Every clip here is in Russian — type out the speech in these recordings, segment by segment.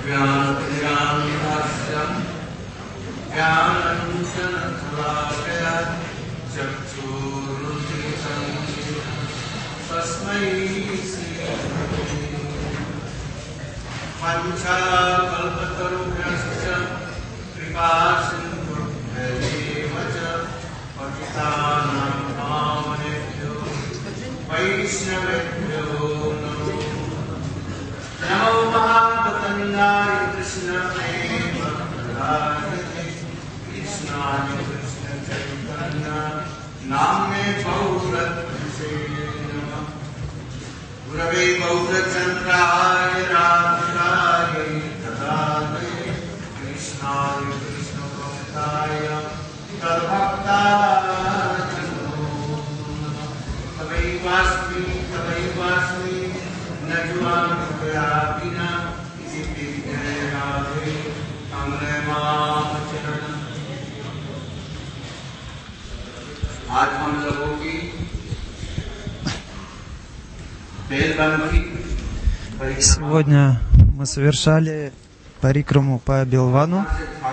Сегодня мы совершали парикраму по Белвану.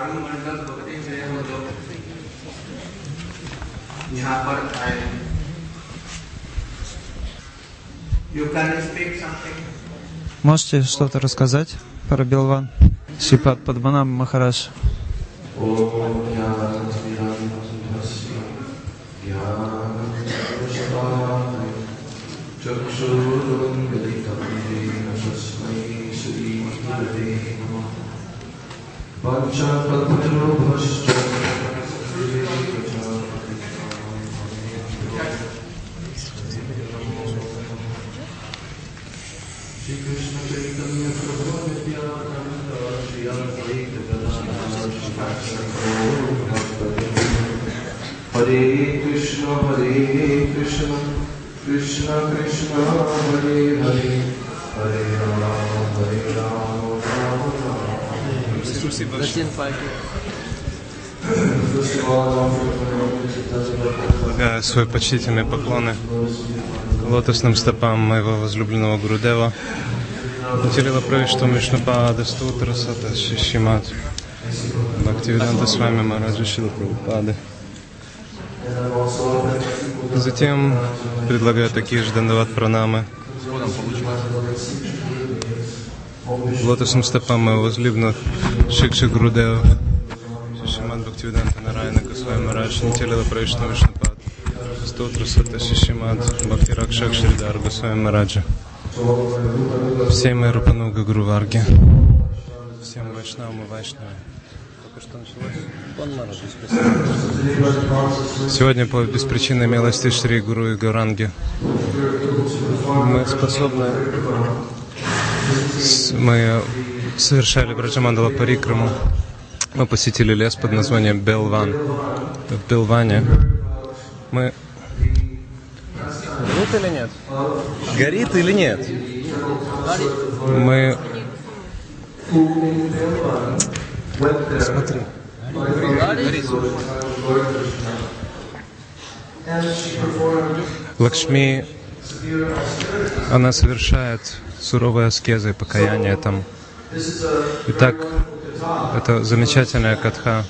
Можете что-то рассказать про Белван? Шрипад Падманабх Махарадж. Hare Krishna, Krishna Krishna, Hare Hare, Hare Rama, Rama Rama. Предлагаю свои почтительные поклоны лотосным стопам моего возлюбленного Гурудева. Утилила Правишту Вишнупада Стутра Сата Шишимат Бхактивиданта Свами Мараджа Шила Прабхупады. Затем предлагаю такие же дандават пранамы лотосным стопам моего возлюбленного Шикши Гурудева Шишимат Бхактивиданта Нарайана Госвами Марадж Нитилила Правишту Вишнупада Стутра Сата Шишимат Бхактиракшак Шридар Госвами Мараджа. Всей моей Рупануга Гуру Варги, всем Вайшнавам и Вайшнавам. Только что началось. Сегодня по беспричинной милости Шри Гуру и Гауранги мы способны. Мы совершали Браджамандала Парикраму. Мы посетили лес под названием Белван. В Белване мы... Горит или нет? Горит или нет? Мы... Смотри. Горит. Лакшми, она совершает суровые аскезы и покаяние там. Итак, это замечательная катха,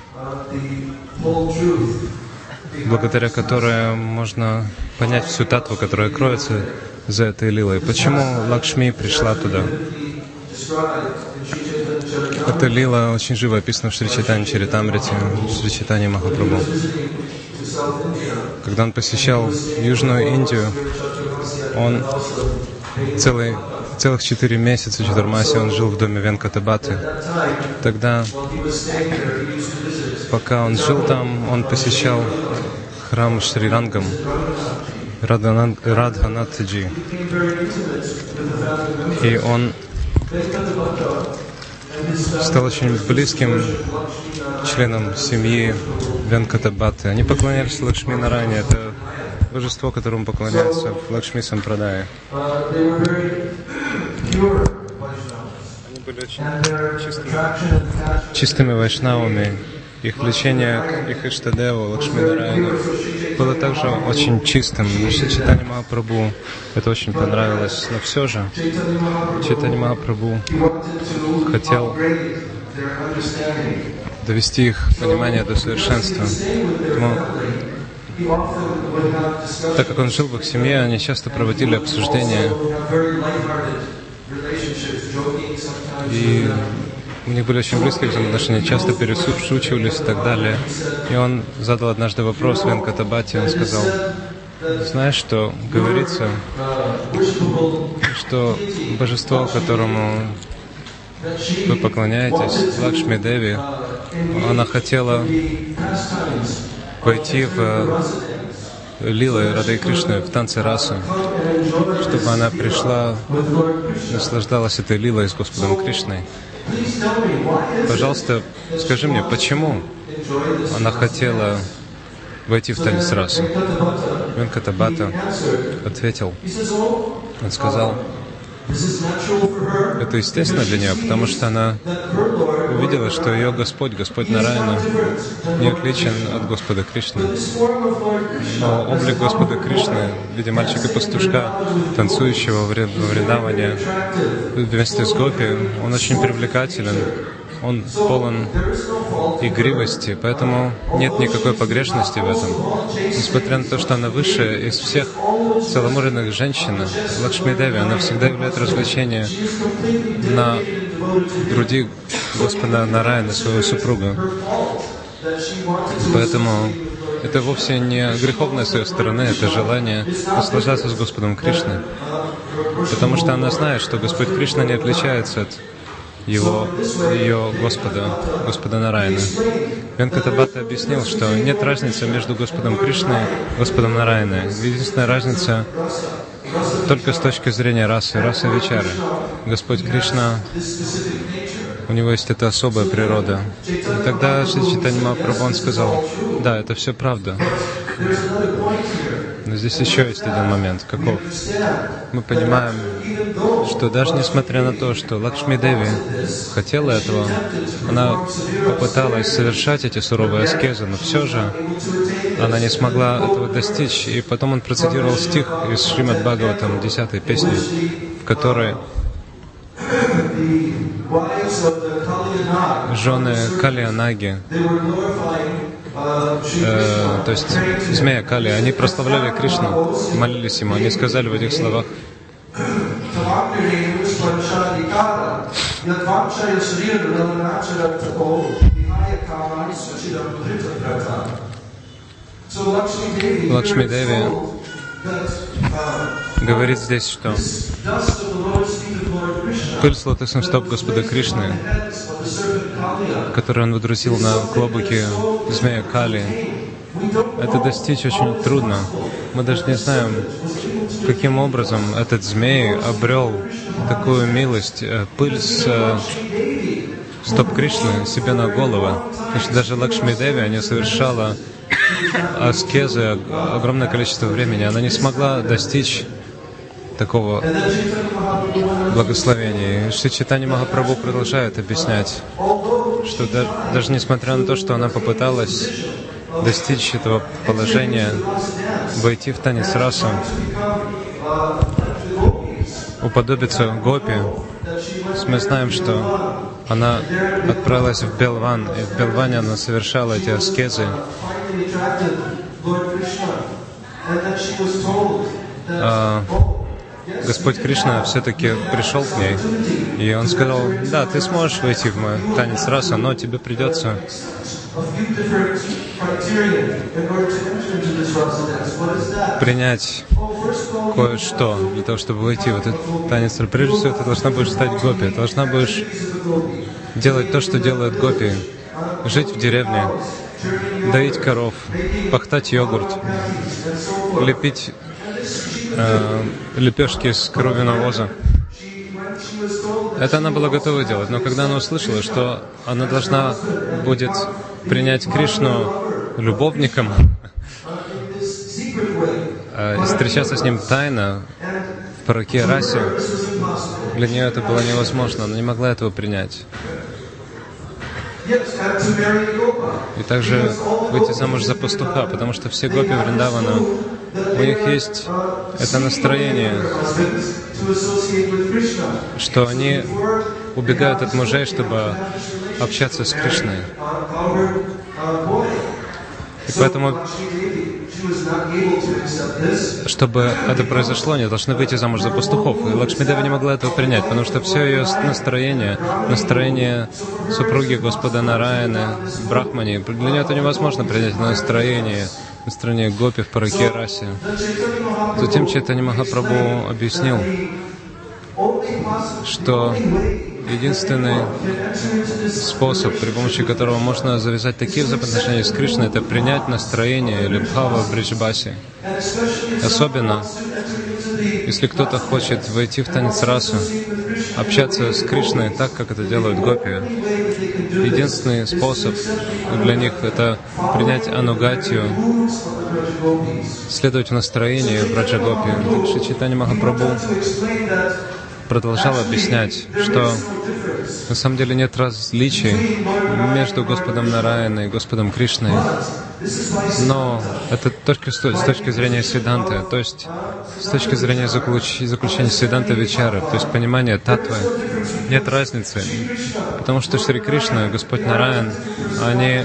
благодаря которой можно понять всю татву, которая кроется за этой лилой. Почему Лакшми пришла туда? Эта лила очень живо описана в Шри Чайтанья Чаритамрите, в Шри Чайтанья Махапрабху. Когда он посещал Южную Индию, он целых 4 месяца Чатурмаси он жил в доме Венкатабхаты. Тогда, пока он жил там, он посещал храм Шри Рангам, Радханатхаджи. И он стал очень близким членом семьи Венкатабхаты. Они поклонялись Лакшми Нарайане. Это божество, которому поклоняются в Лакшми Сампрадай. Они были очень чистыми вайшнавами. их влечение к их Иштадеву, Лакшминарайану, было также очень чистым. Шри Чайтанья Махапрабху это очень понравилось, но все же Чайтанья Махапрабху хотел довести их понимание до совершенства. Так как он жил в их семье, они часто проводили обсуждения, и у них были очень близкие взаимоотношения, часто перешучивались и так далее. И он задал однажды вопрос Венкатабхати, он сказал: знаешь, что говорится, что божество, которому вы поклоняетесь, Лакшми Деви, она хотела пойти в лилы Рады Кришны, в танце расы, чтобы она пришла, наслаждалась этой лилой с Господом Кришной. Пожалуйста, скажи мне, почему она хотела войти в танец расы? Венкатабхата ответил, он сказал: это естественно для нее, потому что она увидела, что ее Господь, Господь Нараяна, не отличен от Господа Кришны. Но облик Господа Кришны в виде мальчика-пастушка, танцующего в Вриндаване вместе с гопи, он очень привлекателен, он полон игривости, поэтому нет никакой погрешности в этом. Несмотря на то, что она высшая из всех целомудренных женщин, Лакшми Деви, она всегда являет развлечение на груди Господа Нараяна, своего супруга. Поэтому это вовсе не греховное с ее стороны, это желание наслаждаться с Господом Кришной. Потому что она знает, что Господь Кришна не отличается от ее Господа Нараяна. Венкатабхата объяснил, что нет разницы между Господом Кришной и Господом Нараяной. Единственная разница только с точки зрения расы Вичары. Господь Кришна, у него есть эта особая природа. И тогда Шри Чайтанья Махапрабху он сказал: да, это все правда. Но здесь еще есть один момент. Каков? Мы понимаем, что даже несмотря на то, что Лакшми Деви хотела этого, она попыталась совершать эти суровые аскезы, но все же она не смогла этого достичь. И потом он процитировал стих из Шримад Бхагаватам, 10-й песни, в которой жены Кали-Анаги, то есть змея Кали, они прославляли Кришну, молились ему, они сказали в этих словах: Лакшми Деви говорит здесь, что пыль с лотосных стоп Господа Кришны, которую он водрузил на клобуке змея Кали, это достичь очень трудно. Мы даже не знаем, каким образом этот змей обрел такую милость, пыль с стоп Кришны себе на голову. Значит, даже Лакшми Деви, она совершала аскезы огромное количество времени. Она не смогла достичь такого благословения. Шри Чайтанья Махапрабху продолжает объяснять, что даже несмотря на то, что она попыталась достичь этого положения, войти в танец раса, уподобиться гопи, мы знаем, что она отправилась в Белван, и в Белване она совершала эти аскезы. Господь Кришна все-таки пришел к ней, и он сказал: да, ты сможешь войти в мой танец раса, но тебе придется принять кое-что для того, чтобы войти в этот танец. Прежде всего, ты должна будешь стать гопи, ты должна будешь делать то, что делают гопи, жить в деревне, доить коров, пахтать йогурт, лепить лепешки из коровьего навоза. Это она была готова делать, но когда она услышала, что она должна будет принять Кришну любовником, встречаться с ним тайно в параке расе, для нее это было невозможно, она не могла этого принять. И также выйти замуж за пастуха, потому что все гопи Вриндавана, у них есть это настроение, что они убегают от мужей, чтобы общаться с Кришной. И поэтому, чтобы это произошло, они должны выйти замуж за пастухов. И Лакшми-деви не могла этого принять, потому что все ее настроение супруги Господа Нараяны, Брахмани, для нее это невозможно принять настроение гопи в параке расе. Затем Чайтанья Махапрабху объяснил, что единственный способ, при помощи которого можно завязать такие взаимоотношения с Кришной, это принять настроение или бхава бриджбаси. Особенно, если кто-то хочет войти в танец расу, общаться с Кришной так, как это делают гопи. Единственный способ для них — это принять анугатию, следовать в настроении браджа гопи. Шри Чайтанья Махапрабху продолжал объяснять, что на самом деле нет различий между Господом Нараяной и Господом Кришной, но это только с точки зрения Сиданты, то есть с точки зрения заключения Сиданта Вичары, то есть понимания татвы, нет разницы, потому что Шри Кришна и Господь Нараян, они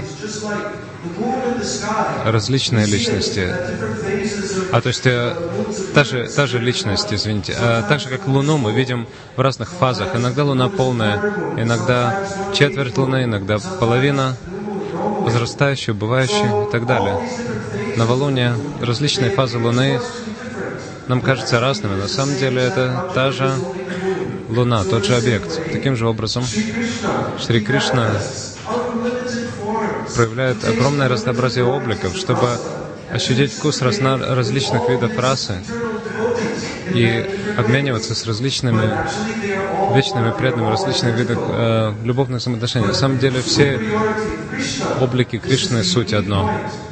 различные личности. То есть та же личность, извините. Так же, как Луну мы видим в разных фазах. Иногда Луна полная, иногда четверть Луны, иногда половина, возрастающая, убывающая и так далее. Новолуние, различные фазы Луны нам кажутся разными. На самом деле это та же Луна, тот же объект. Таким же образом Шри Кришна проявляет огромное разнообразие обликов, чтобы ощутить вкус различных видов расы и обмениваться с различными вечными преданными различных видов любовных взаимоотношений. На самом деле все облики Кришны — суть одно.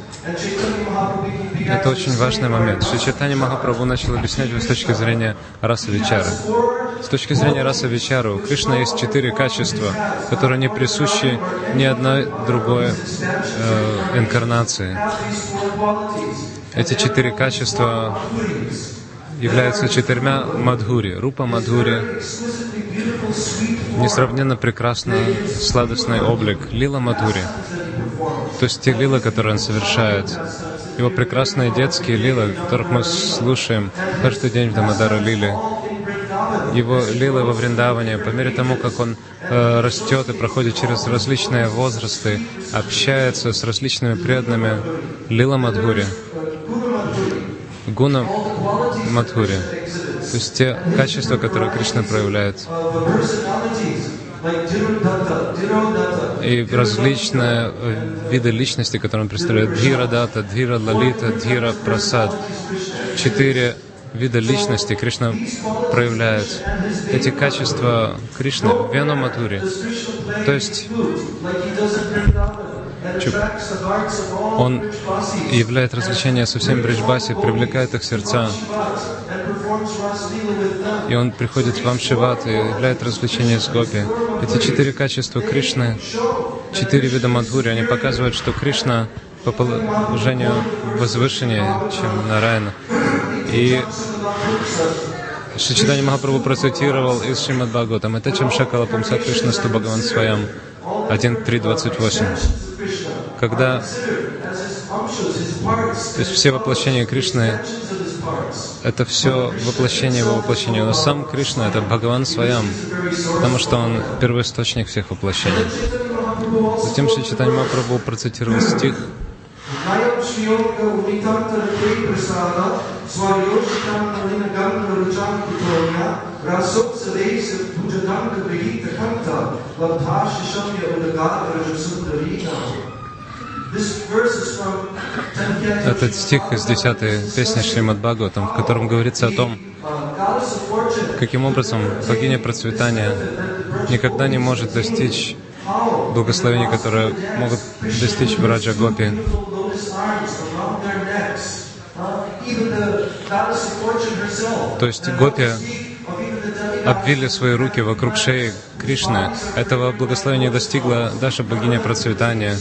Это очень важный момент. Шри Чайтанья Махапрабху начал объяснять его с точки зрения раса Вичары. С точки зрения раса Вичары у Кришны есть 4 качества, которые не присущи ни одной другой инкарнации. Эти 4 качества являются 4 мадхури. Рупа мадхури, несравненно прекрасный, сладостный облик. Лила мадхури, то есть те лилы, которые он совершает. Его прекрасные детские лилы, которых мы слушаем каждый день в Дамодара Лиле. Его лилы во Вриндаване, по мере тому, как он растет и проходит через различные возрасты, общается с различными преданными. Лила Мадхури, Гуна Мадхури, то есть те качества, которые Кришна проявляет. И различные виды личности, которые он представляет. Дхира Дата, Дхира Лалита, Дхира Прасад. 4 вида личности Кришна проявляет. Эти качества Кришны в Вену Мадхури. То есть он являет развлечения со всеми бриджбаси, привлекает их сердца. И он приходит в Амшиват и являет развлечения с гопи. Эти 4 качества Кришны, 4 вида Мадхури, они показывают, что Кришна по положению возвышеннее, чем Нараяна. И Шри Чайтанья Махапрабху процитировал из Шримад Бхагаватам: «Это чем Шакала Пумса Кришна Сту Бхагаван Своям» 1.3.28. Когда, то есть все воплощения Кришны, это все воплощение его воплощения. Но сам Кришна — это Бхагаван Своям, потому что он первоисточник всех воплощений. Затем Шри Чайтанья Махапрабху процитировал стих. Этот стих из 10-й песни Шримад Бхагаватам, в котором говорится о том, каким образом богиня процветания никогда не может достичь благословений, которые могут достичь Враджа Гопи. То есть Гопи обвили свои руки вокруг шеи Кришны. Этого благословения достигла даже богиня процветания.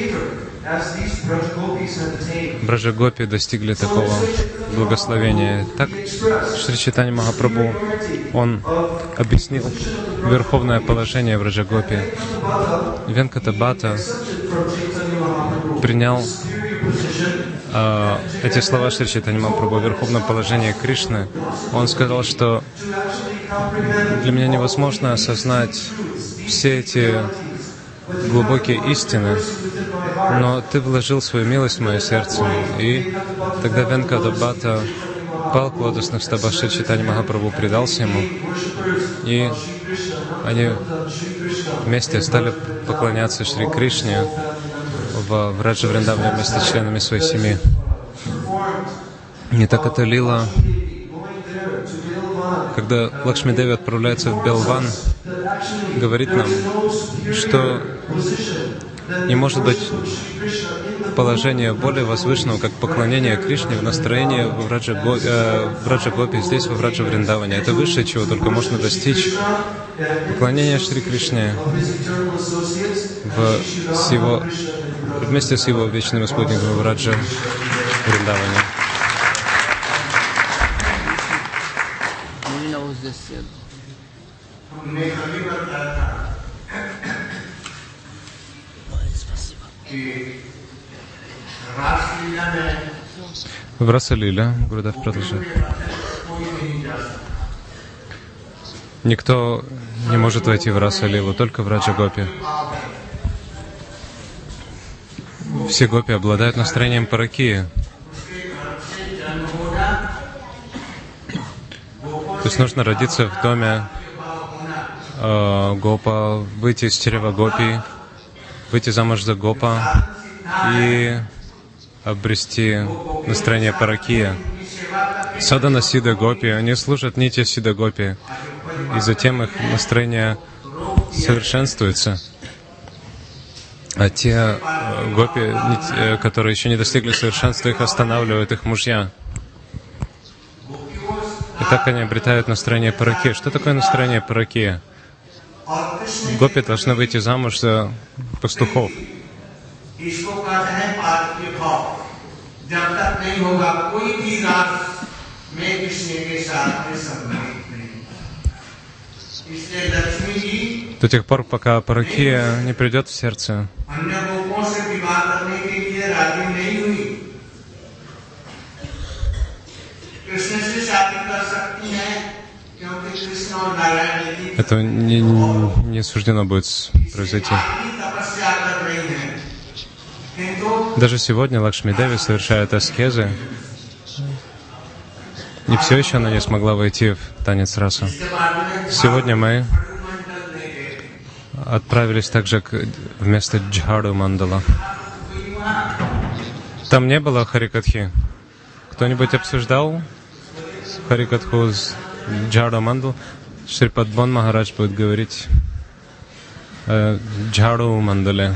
Браджа-гопи достигли такого благословения. Так Шри Чайтанья Махапрабху, он объяснил верховное положение Браджа-гопи. Венката-бхата принял эти слова Шри Чайтанья Махапрабху о верховном положении Кришны. Он сказал, что для меня невозможно осознать все эти глубокие истины, но Ты вложил свою милость в мое сердце. И тогда Венката-бхата пал к лотосных стопах Шри Чайтанья Махапрабху, предался ему, и они вместе стали поклоняться Шри Кришне в Враджа-Вриндаване вместе с членами своей семьи. И так это лила, когда Лакшми-деви отправляется в Белван, говорит нам, что не может быть положения более возвышенного, как поклонение Кришне в настроении в Враджа-гопи, здесь, во Враджа-Вриндаване. Это высшее, чего только можно достичь. Поклонение Шри Кришне вместе с Его вечными спутниками в Враджа-Вриндаване. В Раса-лиле, Гурудев продолжает, никто не может войти в Раса-лилу, только в Раджа-гопи. Все гопи обладают настроением паракии. То есть нужно родиться в доме гопа, выйти из чрева гопи, выйти замуж за гопа и обрести настроение паракия. Садана Сида Гопи, они служат Нитья Сида Гопи, и затем их настроение совершенствуется. А те гопи, которые еще не достигли совершенства, их останавливают их мужья. И так они обретают настроение паракия. Что такое настроение паракия? Гопи должны выйти замуж за пастухов. До тех пор, пока паракия не придет в сердце. Это не суждено будет произойти. Даже сегодня Лакшми-деви совершает аскезы, и все еще она не смогла войти в танец раса. Сегодня мы отправились также в место Джхаду-мандала. Там не было Харикатхи. Кто-нибудь обсуждал Харикатху с Джхаду-мандал? Шрипад Бон Махарадж будет говорить о Джхаду-мандале.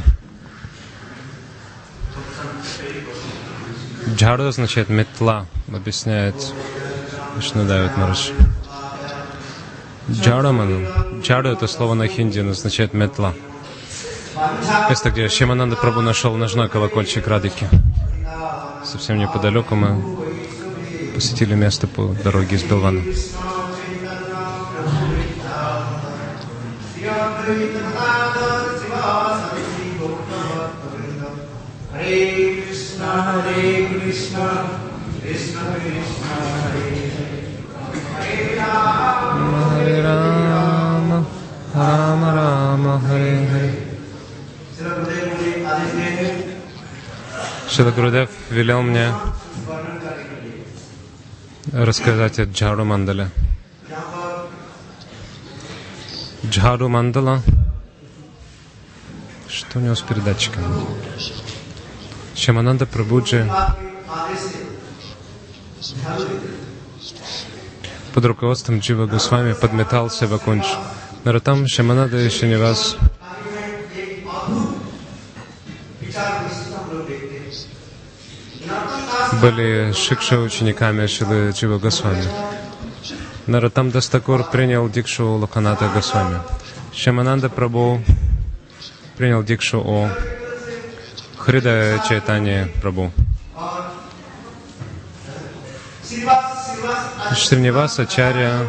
Джхаду означает метла, объясняет Вишнудевит Махарадж. Джхаду-мандал. Джхаду — это слово на хинди, означает метла. Место, где Шьямананда Прабху нашел ножной колокольчик Радхики. Совсем неподалеку мы посетили место по дороге из Белвана. Hare Krishna, Krishna Krishna, Hare Rama, Hare Rama, Rama Rama, Hare Hare. Шрила Гурудев велел мне рассказать о Джхаду-мандале. Джхаду-мандала. Что у него с передатчиками? Шьямананда Прабхуджи под руководством Джива Госвами подметал Севакундж. Нароттам, Шьямананда и Шринивас были шикша учениками Шрилы Джива Госвами. Нароттам Дас Такур принял дикшу у Локаната Госвами. Шьямананда Прабху принял дикшу у Хридая Чайтаньи Прабху. Шринивас Ачарья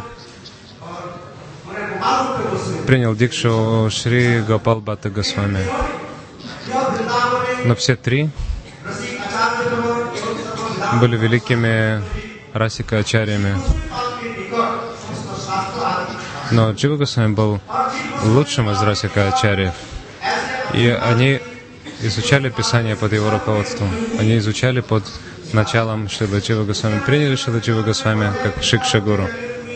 принял дикшу у Шри Гопал Бхатта Госвами. Но все три были великими Расика Ачарьями. Но Джива Госвами был лучшим из Расика Ачарьев. И они изучали Писание под его руководством. Они изучали под началом Шрила Джива Госвами. Приняли Шрила Джива Госвами как Шикша Гуру.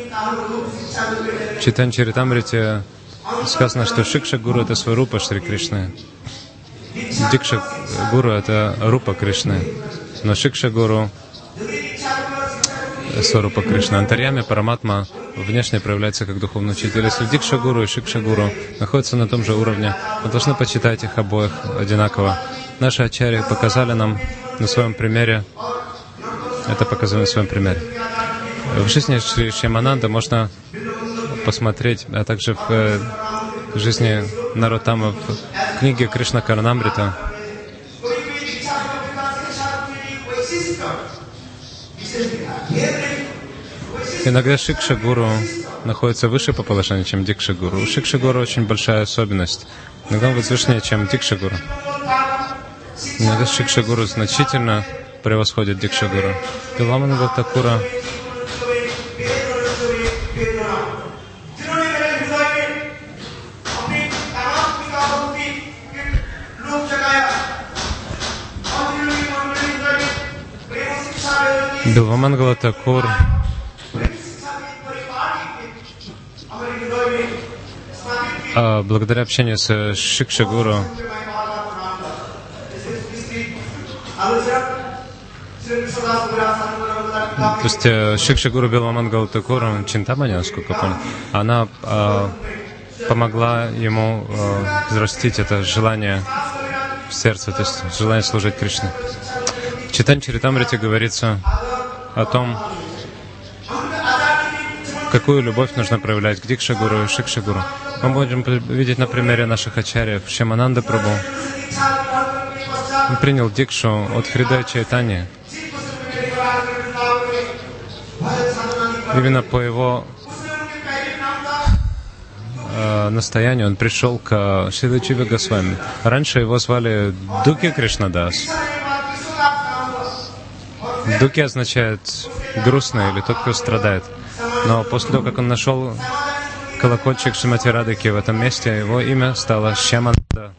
В Чайтанья Чаритамрите сказано, что Шикша Гуру — это Сварупа Шри Кришны. Дикша Гуру — это Рупа Кришны. Но Шикша Гуру — Сварупа Кришны. Антарьями Параматма внешне проявляется как духовный учитель. Если Дикша Гуру и Шикша Гуру находятся на том же уровне, мы должны почитать их обоих одинаково. Наши ачарьи показали нам на своем примере, это показано на своем примере. В жизни Шри Шьямананда можно посмотреть, а также в жизни Нароттама, в книге Кришна Карнамрита. Иногда Шикша Гуру находится выше по положению, чем Дикша Гуру. У Шикша Гуру очень большая особенность. Иногда он возвышеннее, чем Дикша Гуру. Иногда Шикша Гуру значительно превосходит Дикша Гуру. Биламанава Такура Билвамангала Такур благодаря общению с Шикша Гуру то есть Шикша Гуру Билвамангала Такур, Чинтамани, насколько я понял, она помогла ему взрастить это желание в сердце, то есть желание служить Кришне. В Чайтанья Чаритамрите говорится о том, какую любовь нужно проявлять к Дикша Гуру и Шикша Гуру. Мы можем видеть на примере наших ачарьев. Шьямананда Прабху принял дикшу от Хридая Чайтаньи. Именно по его настоянию он пришел к Шриле Дживе Госвами. Раньше его звали Дукхи Кришнадас. Дукхи означает грустный или тот, кто страдает. Но после того, как он нашел колокольчик Шримати Радхики в этом месте, его имя стало Шьямананда.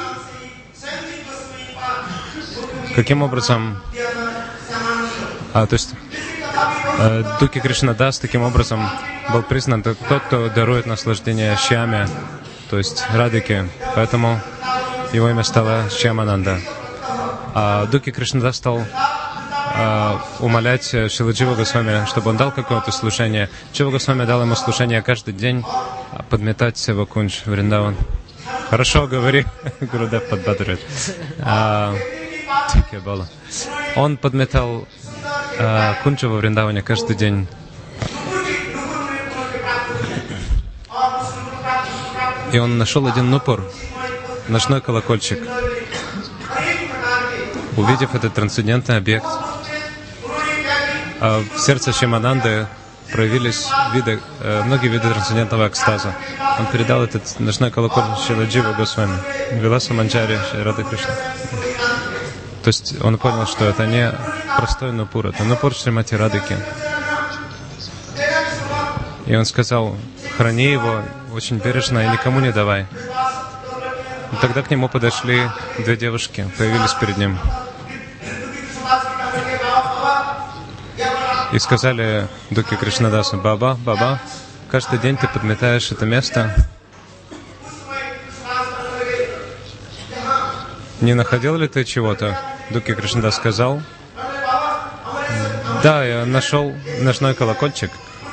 Каким образом? То есть Дукхи Кришнадас таким образом был признан тот, кто дарует наслаждение Шьяме, то есть Радхике. Поэтому его имя стало Шьямананда. А Дукхи Кришнадас стал умолять Шрилу Дживу Госвами, чтобы он дал какое-то служение. Джива Госвами дал ему служение каждый день подметать Севакундж Вриндаван. Хорошо, говори, Гурудев подбадривает. Он подметал Кунджа во Вриндаване каждый день. И он нашел один нупур, ночной колокольчик. Увидев этот трансцендентный объект, в сердце Шьямананды проявились многие виды трансцендентного экстаза. Он передал этот ночной колокольчик Шриле Дживе Госвами, Виласа Манджари Рады Кришны. То есть он понял, что это не простой нупур, это нупур Шримати Радхики. И он сказал: храни его очень бережно и никому не давай. И тогда к нему подошли две девушки, появились перед ним. И сказали Дукхи Кришнадасу: Баба, Баба, каждый день ты подметаешь это место. Не находил ли ты чего-то? Дукхи Кришнадас сказал: да, я нашел ночной колокольчик.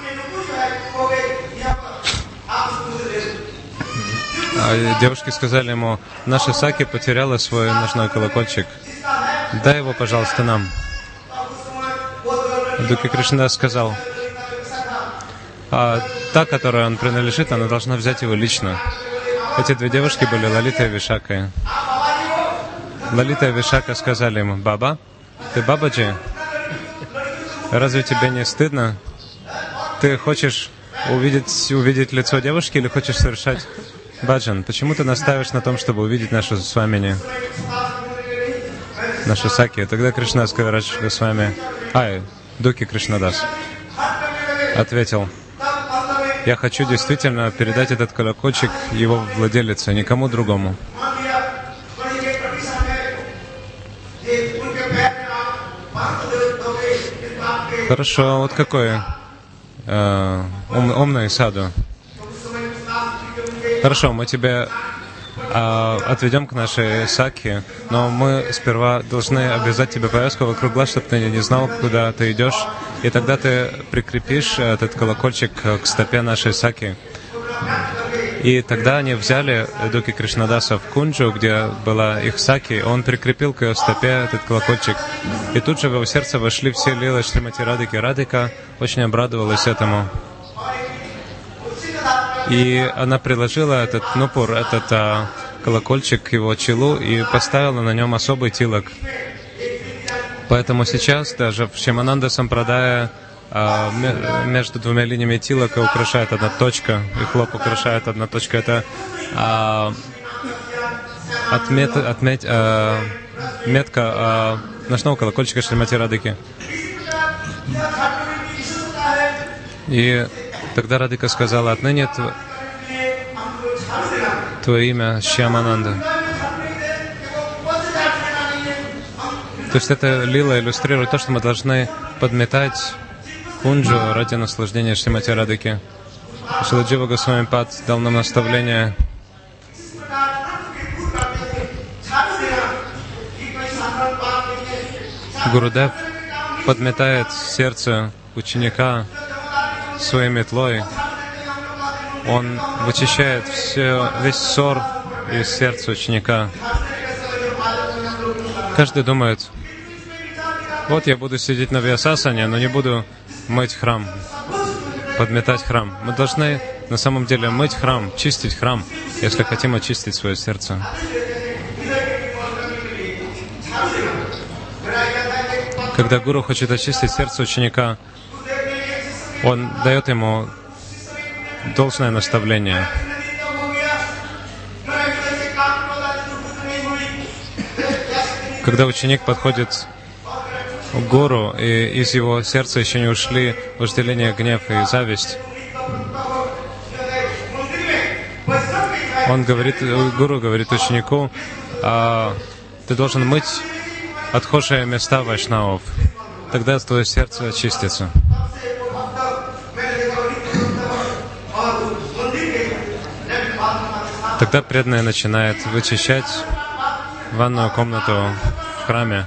А девушки сказали ему: наша Саки потеряла свой ночной колокольчик. Дай его, пожалуйста, нам. Дукхи Кришнадас сказал: А та, которой он принадлежит, она должна взять его лично. Эти две девушки были Лалита и Вишака. Лалита и Вишака сказали ему: «Баба, ты Бабаджи? Разве тебе не стыдно? Ты хочешь увидеть лицо девушки или хочешь совершать баджан? Почему ты настаиваешь на том, чтобы увидеть нашу с вами, нашу саки?» Тогда Кришнадас Кавирадж Госвами, Дуки Кришнадас, ответил: «Я хочу действительно передать этот колокольчик его владелице, никому другому». Хорошо, вот какой умный саду. Хорошо, мы тебя отведем к нашей саке, но мы сперва должны обвязать тебе повязку вокруг глаз, чтобы ты не знал, куда ты идешь, и тогда ты прикрепишь этот колокольчик к стопе нашей саки. И тогда они взяли Дуки Кришнадаса в Кунджу, где была их саки, он прикрепил к ее стопе этот колокольчик. И тут же в его сердце вошли все лилы Шримати Радхики. Радхика очень обрадовалась этому. И она приложила этот нупур, этот колокольчик к его челу и поставила на нем особый тилак. Поэтому сейчас даже в Шимананда Сампрадая между двумя линиями тилака украшает одна точка, и хлоп украшает одна точка. Это метка ночного колокольчика Шримати Радхики. И тогда Радхика сказала: «Отныне твое имя Шьямананда». То есть эта лила иллюстрирует то, что мы должны подметать Кунджу ради наслаждения Шримати Радхики. Шрила Джива Госвами Пад дал нам наставление: Гурудев подметает сердце ученика своей метлой. Он вычищает весь ссор из сердца ученика. Каждый думает: вот я буду сидеть на Вьясасане, но не буду мыть храм, подметать храм. Мы должны на самом деле мыть храм, чистить храм, если хотим очистить свое сердце. Когда гуру хочет очистить сердце ученика, он дает ему должное наставление. Когда ученик подходит к гуру, и из его сердца еще не ушли вожделение, гнев и зависть, гуру говорит ученику: ты должен мыть отхожие места вайшнавов, тогда твое сердце очистится. Тогда преданный начинает вычищать ванную комнату в храме.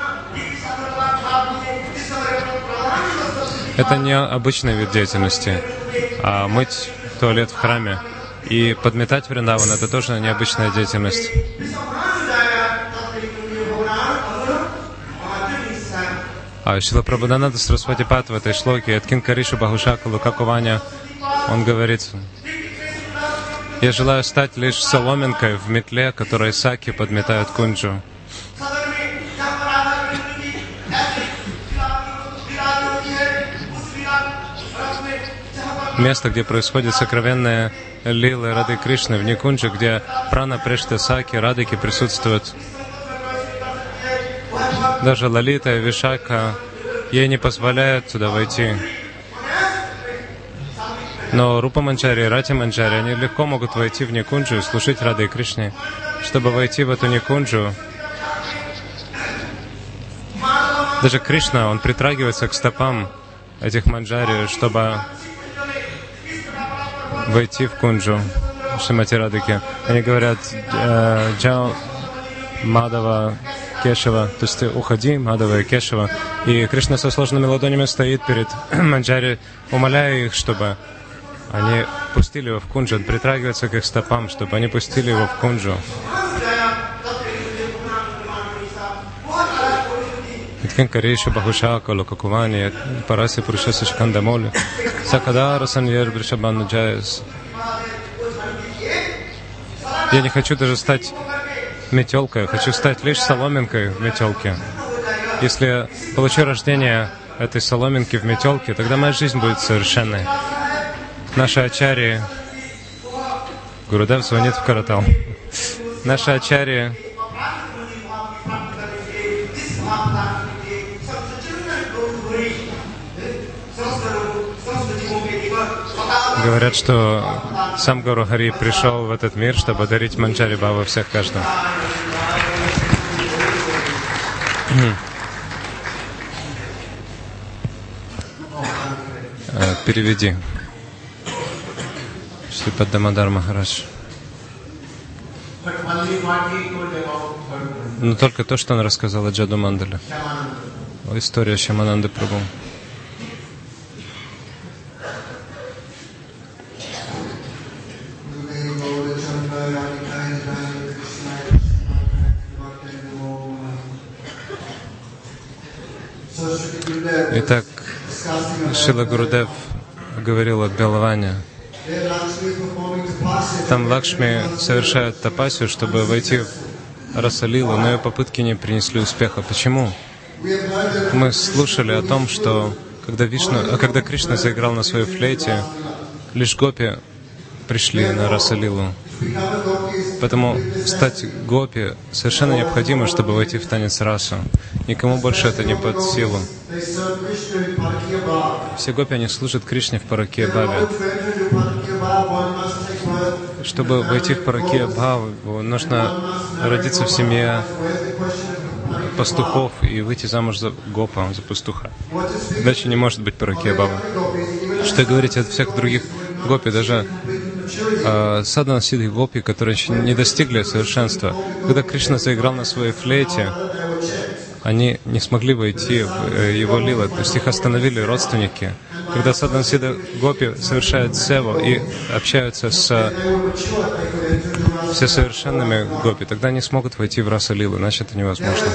Это не обычный вид деятельности, а мыть туалет в храме и подметать Вриндаван — это тоже необычная деятельность. Шрила Прабхупада Сарасвати Пад в этой шлоке «Эткин Каришу Бахушака Лукакуваня» он говорит: «Я желаю стать лишь соломинкой в метле, которой саки подметают Кунджу». Место, где происходят сокровенные лилы Рады Кришны, вне Кунджи, где прана Пришты Саки, Радхики присутствуют. Даже Лалита и Вишака ей не позволяют туда войти. Но Рупа Манджари и Рати Манджари, они легко могут войти в Никунджу и служить Раде Кришне. Чтобы войти в эту Никунджу, даже Кришна, он притрагивается к стопам этих Манджари, чтобы войти в Кунджу Шримати Радхики. Они говорят: «Джао Мадава Кешева», то есть уходи, Мадава и Кешева. И Кришна со сложными ладонями стоит перед Манджари, умоляя их, чтобы они пустили его в Кунджу. Он притрагивается к их стопам, чтобы они пустили его в Кунджу. И Кенкареша Бахушака, Локакувани, Параси Пурушаса Чкандамоли, Сакадара Саньер Бришабану Джайс. Я не хочу даже стать метелкой, я хочу стать лишь соломинкой в метелке. Если я получу рождение этой соломинки в метелке, тогда моя жизнь будет совершенной. Наши ачарьи... Гурудев звонит в Каратал. Наши ачарьи говорят, что сам Гуру Хари пришел в этот мир, чтобы дарить манджари бхава всех каждому. Переведи. Шрипад Дамодар Махарадж. Но только то, что он рассказал о Джаду Мандале. История Шьямананды Прабху. Итак, Шрила Гурудев говорил о Белаване. Там Лакшми совершает тапасию, чтобы войти в Расалилу, но ее попытки не принесли успеха. Почему? Мы слушали о том, что когда Кришна заиграл на своей флейте, лишь гопи пришли на Расалилу. Поэтому стать гопи совершенно необходимо, чтобы войти в танец раса. Никому больше это не под силу. Все гопи, они служат Кришне в Паракия Бхаве. Чтобы войти в Паракия Бхаву, нужно родиться в семье пастухов и выйти замуж за гопа, за пастуха. Иначе не может быть Паракия Бхава. Что говорить от всех других гопи, даже садхана сидхи гопи, которые еще не достигли совершенства. Когда Кришна заиграл на своей флейте, они не смогли войти в его лилы, то есть их остановили родственники. Когда садхана сидхи гопи совершают севу и общаются с всесовершенными гопи, тогда они смогут войти в раса лилы, иначе это невозможно.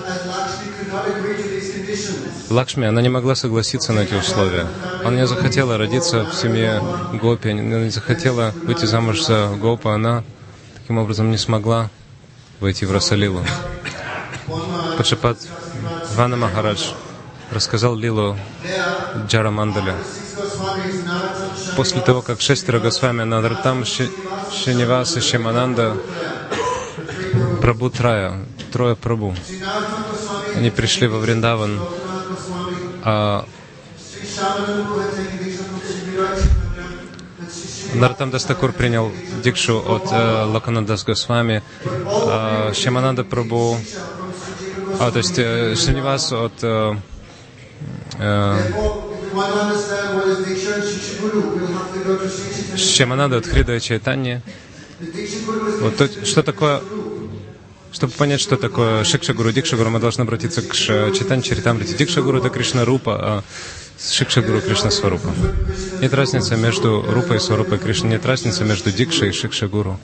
Лакшми, она не могла согласиться на эти условия. Она не захотела родиться в семье гопи, она не захотела выйти замуж за гопа, она таким образом не смогла войти в Расалилу. Падшипад Вана Махарадж рассказал лилу Джара Мандали. После того, как 6 Госвами Надротам, Шриниваса, Шьямананда, Прабху трое Прабху, они пришли во Вриндаван, Нароттам Дас Такур принял дикшу от Локанандас Госвами, Шьямананда Прабху, то есть Шринивас от Шьямананда от Хрида Чайтаньи. Вот что такое? Чтобы понять, что такое Шикша-гуру, Дикша-гуру, мы должны обратиться к Чайтанья Чаритамрите. Дикша-гуру — это Кришна-рупа, а Шикша-гуру — Кришна-сварупа. Нет разницы между рупой и сварупой Кришны, нет разницы между Дикшей и Шикша-гуру.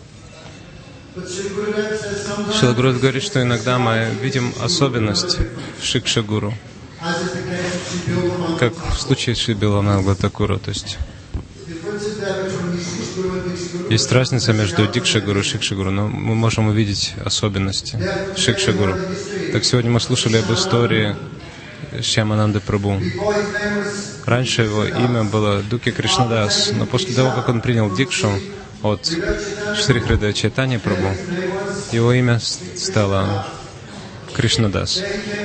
Шрила Гурудев говорит, что иногда мы видим особенность в Шикша-гуру, как в случае с Шри Билавананда Такура, то есть есть разница между Дикша-гуру и Шикша-гуру, но мы можем увидеть особенности Шикша-гуру. Так сегодня мы слушали об истории Шьямананды Прабху. Раньше его имя было Дуки Кришнадас, но после того, как он принял дикшу от Шри Хрида Чайтаньи Прабху, его имя стало Кришнадас.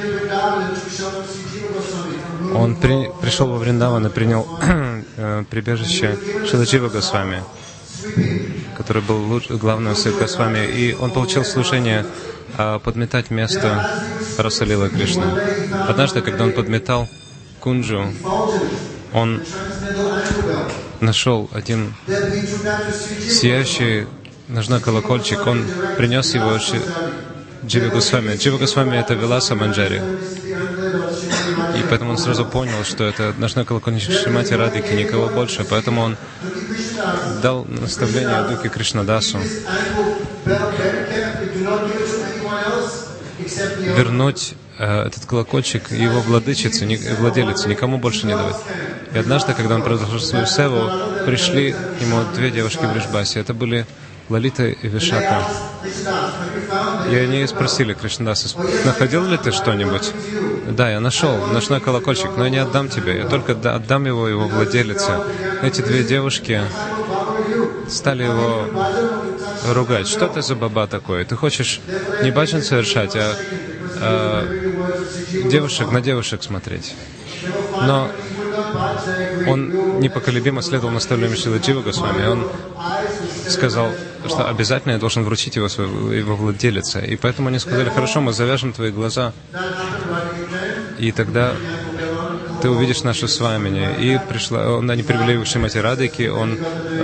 Он пришел во Вриндаван и принял прибежище Шиладжива Госвами, который был главным сын Госвами, и он получил служение подметать место Расалилы Кришны. Однажды, когда он подметал кунджу, он нашел один сияющий ножной колокольчик, он принес его Дживе Госвами. Джива Госвами — это Виласа Манджари. И поэтому он сразу понял, что это ножной колокольчик Шримати Радхики, никого больше. Поэтому он дал наставление Дуки Кришнадасу вернуть этот колокольчик его владычице, владелице никому больше не давать. И однажды, когда он продолжил свою севу, пришли ему две девушки в Вришбасе. Это были Лалита и Вишака. И они спросили Кришнадаса: находил ли ты что-нибудь? Да, я нашел ночной колокольчик, но я не отдам тебе, я только отдам его владелице. Эти две девушки стали его ругать. Что ты за баба такой? Ты хочешь не баджан совершать, а девушек на девушек смотреть. Но он непоколебимо следовал наставлениям Шрилы Джива Госвами. Он сказал, что обязательно я должен вручить его владелице. И поэтому они сказали: хорошо, мы завяжем твои глаза, и тогда ты увидишь наше свамини. И они привели его к Шримати Радхике, он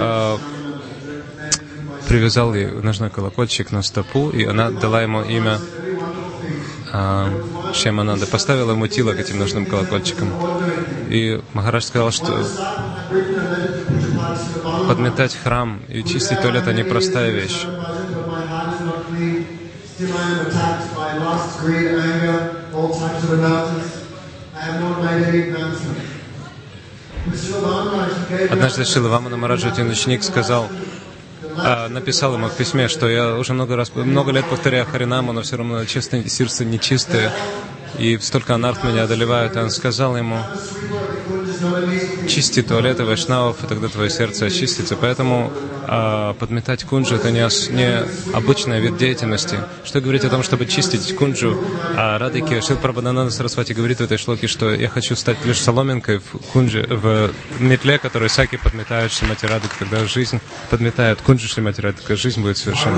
привязал ей ножной колокольчик на стопу, и она дала ему имя Шьямананда, поставила ему тилак этим ножным колокольчиком. И Махарадж сказал, что подметать храм и чистить туалет — это непростая вещь. Однажды Шрила Вамана Махарадж, один ученик, написал ему в письме, что я уже много лет повторяю Харинаму, но все равно сердце нечистое, и столько анарх меня одолевают. И он сказал ему: чисти туалеты вайшнавов, и тогда твое сердце очистится. Поэтому подметать кунджу — это не обычный вид деятельности. Что говорить о том, чтобы чистить кунджу? Радхики, Шрила Прабхупада Сарасвати говорит в этой шлоке, что я хочу стать лишь соломинкой в метле, которую саки подметают Шримати Радхики, когда жизнь подметает кунджу Шримати Радхики, жизнь будет совершена.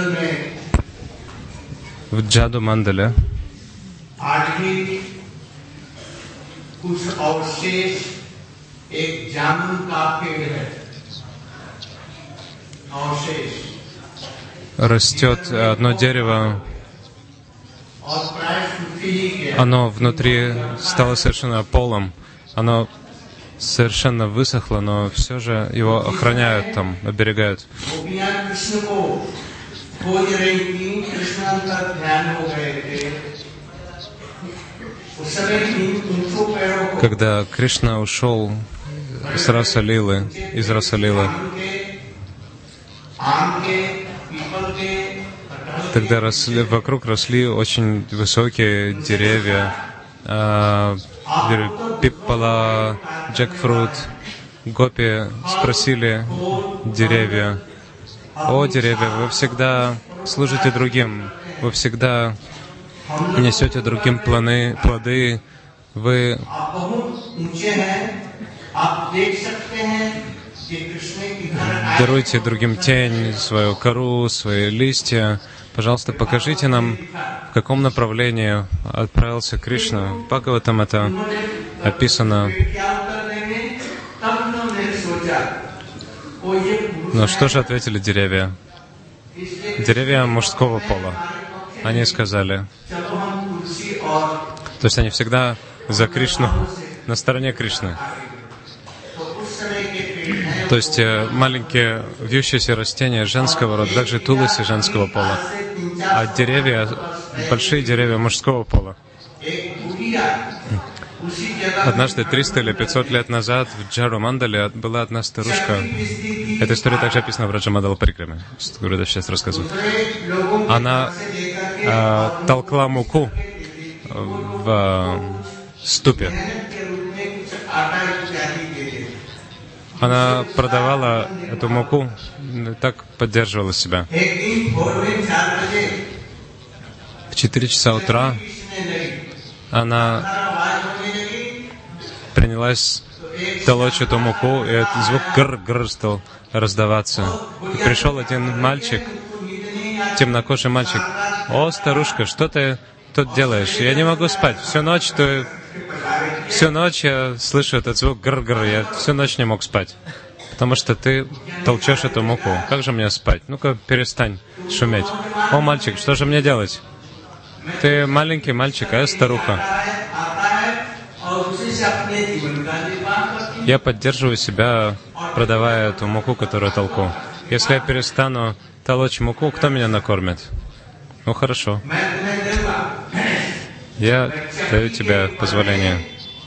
В Джаду Мандале растет одно дерево. Оно внутри стало совершенно полом. Оно совершенно высохло, но все же его охраняют там, оберегают. Когда Кришна ушел из Раса-лилы, тогда вокруг росли очень высокие деревья, пиппала, джекфрут. Гопи спросили деревья: «О, деревья, вы всегда служите другим, вы всегда несете другим плоды, вы даруйте другим тень, свою кору, свои листья. Пожалуйста, покажите нам, в каком направлении отправился Кришна». В Бхагаватам это описано. Но что же ответили деревья? Деревья мужского пола. Они сказали, то есть они всегда за Кришну, на стороне Кришны. То есть маленькие вьющиеся растения женского рода, также туласи женского пола, а деревья, большие деревья мужского пола. Однажды, 300 или 500 лет назад, в Джару Мандале была одна старушка. Эта история также описана в Раджамандала Парикраме, что Гурудев сейчас рассказывает. Она толкла муку в ступе. Она продавала эту муку, так поддерживала себя. В 4 часа утра она принялась толочь эту муку, и этот звук гр-гр стал раздаваться. И пришел один мальчик, темнокожий мальчик. «О, старушка, что ты тут делаешь? Я не могу спать. Всю ночь я слышу этот звук гр-гр, я всю ночь не мог спать, потому что ты толчешь эту муку. Как же мне спать? Ну-ка, перестань шуметь. О, мальчик, что же мне делать? Ты маленький мальчик, а я старуха. Я поддерживаю себя, продавая эту муку, которую толку. Если я перестану толочь муку, кто меня накормит? Ну, хорошо. Я даю тебе позволение.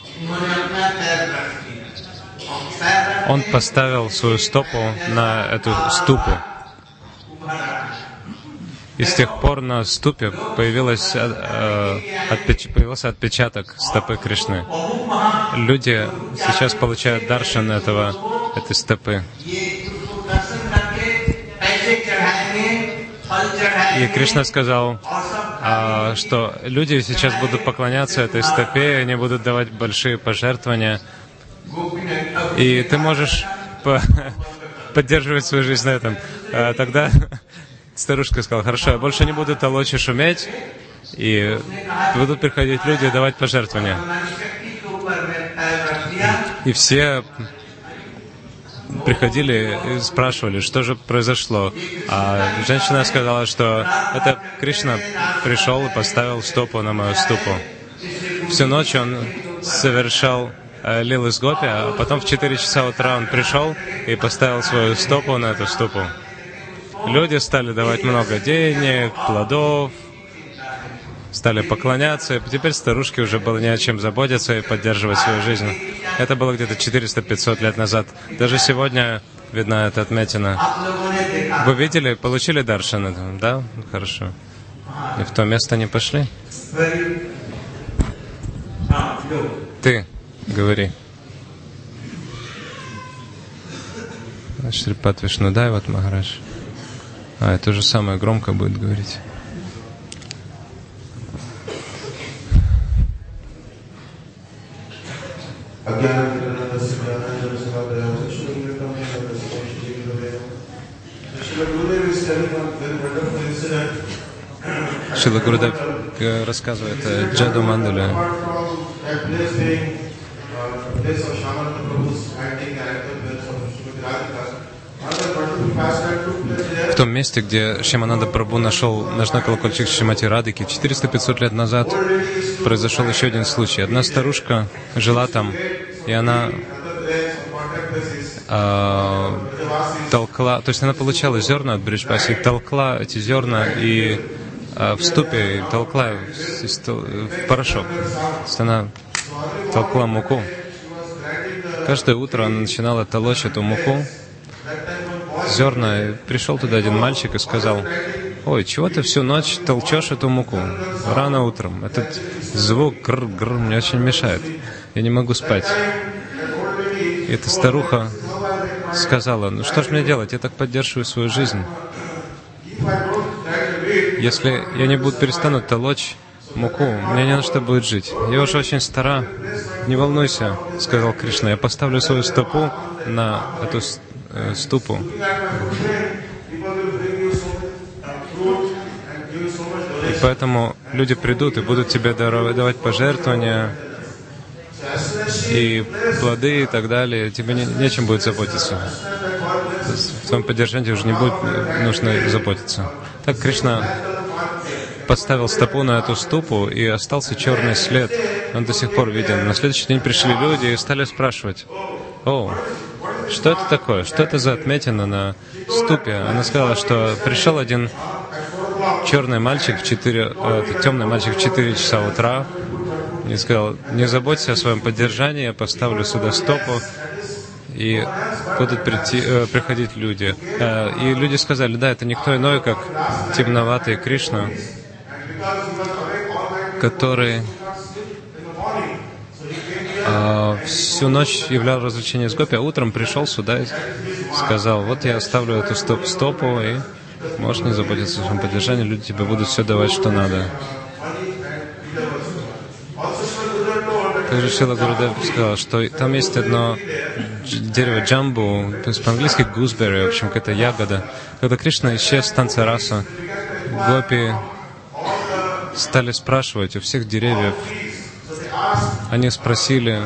Он поставил свою стопу на эту ступу. И с тех пор на ступе появился отпечаток стопы Кришны. Люди сейчас получают даршан этой стопы. И Кришна сказал, что люди сейчас будут поклоняться этой стопе, они будут давать большие пожертвования. И ты можешь поддерживать свою жизнь на этом. Тогда старушка сказала: хорошо, я больше не буду толочь и шуметь, и будут приходить люди и давать пожертвования. И все приходили и спрашивали, что же произошло. А женщина сказала, что это Кришна пришел и поставил стопу на мою ступу. Всю ночь он совершал лилы с гопи, а потом в 4 часа утра он пришел и поставил свою стопу на эту ступу. Люди стали давать много денег, плодов, стали поклоняться, и теперь старушке уже было не о чем заботиться и поддерживать свою жизнь. Это было где-то 400-500 лет назад. Даже сегодня видна эта отметина. Вы видели, получили даршан? Да? Хорошо. И в то место не пошли? Ты говори. Шрипад Вишнудай, вот Махарадж. Это же самое громко будет говорить. Шрила Гурудев рассказывает о Джаду Мандале. В том месте, где Шьямананда Прабху нашел ножной колокольчик Шримати Радхики, 400-500 лет назад произошел еще один случай. Одна старушка жила там, и она толкла, то есть она получала зерна от Бриджбаси, толкла эти зерна и в ступе, и толкла в порошок. То есть она толкла муку. Каждое утро она начинала толочь эту муку, зерна, и пришел туда один мальчик и сказал: ой, чего ты всю ночь толчешь эту муку рано утром? Этот звук гр-гр мне очень мешает. Я не могу спать. И эта старуха сказала: ну что ж мне делать? Я так поддерживаю свою жизнь. Если я не буду перестану толочь муку, мне не на что будет жить. Я уже очень стара. Не волнуйся, сказал Кришна. Я поставлю свою стопу на эту ступу. И поэтому люди придут и будут тебе давать пожертвования и плоды и так далее. Тебе нечем будет заботиться. В твоем поддержании уже не будет нужно заботиться. Так Кришна подставил стопу на эту ступу, и остался черный след. Он до сих пор виден. На следующий день пришли люди и стали спрашивать: о, что это такое? Что это за отметина на ступе? Она сказала, что пришел один темный мальчик в 4 часа утра и сказал: не заботься о своем поддержании, я поставлю сюда стопу, и будут приходить люди. И люди сказали: да, это никто иной, как темноватый Кришна, который всю ночь являл развлечение с гопи, а утром пришел сюда и сказал: вот я оставлю эту стопу, и можешь не заботиться о своем поддержании, люди тебе будут все давать, что надо. Также Шрила Гурудев сказал, что там есть одно дерево джамбу, то есть по-английски gooseberry, в общем, какая-то ягода. Когда Кришна исчез с танца раса, гопи стали спрашивать у всех деревьев. Они спросили: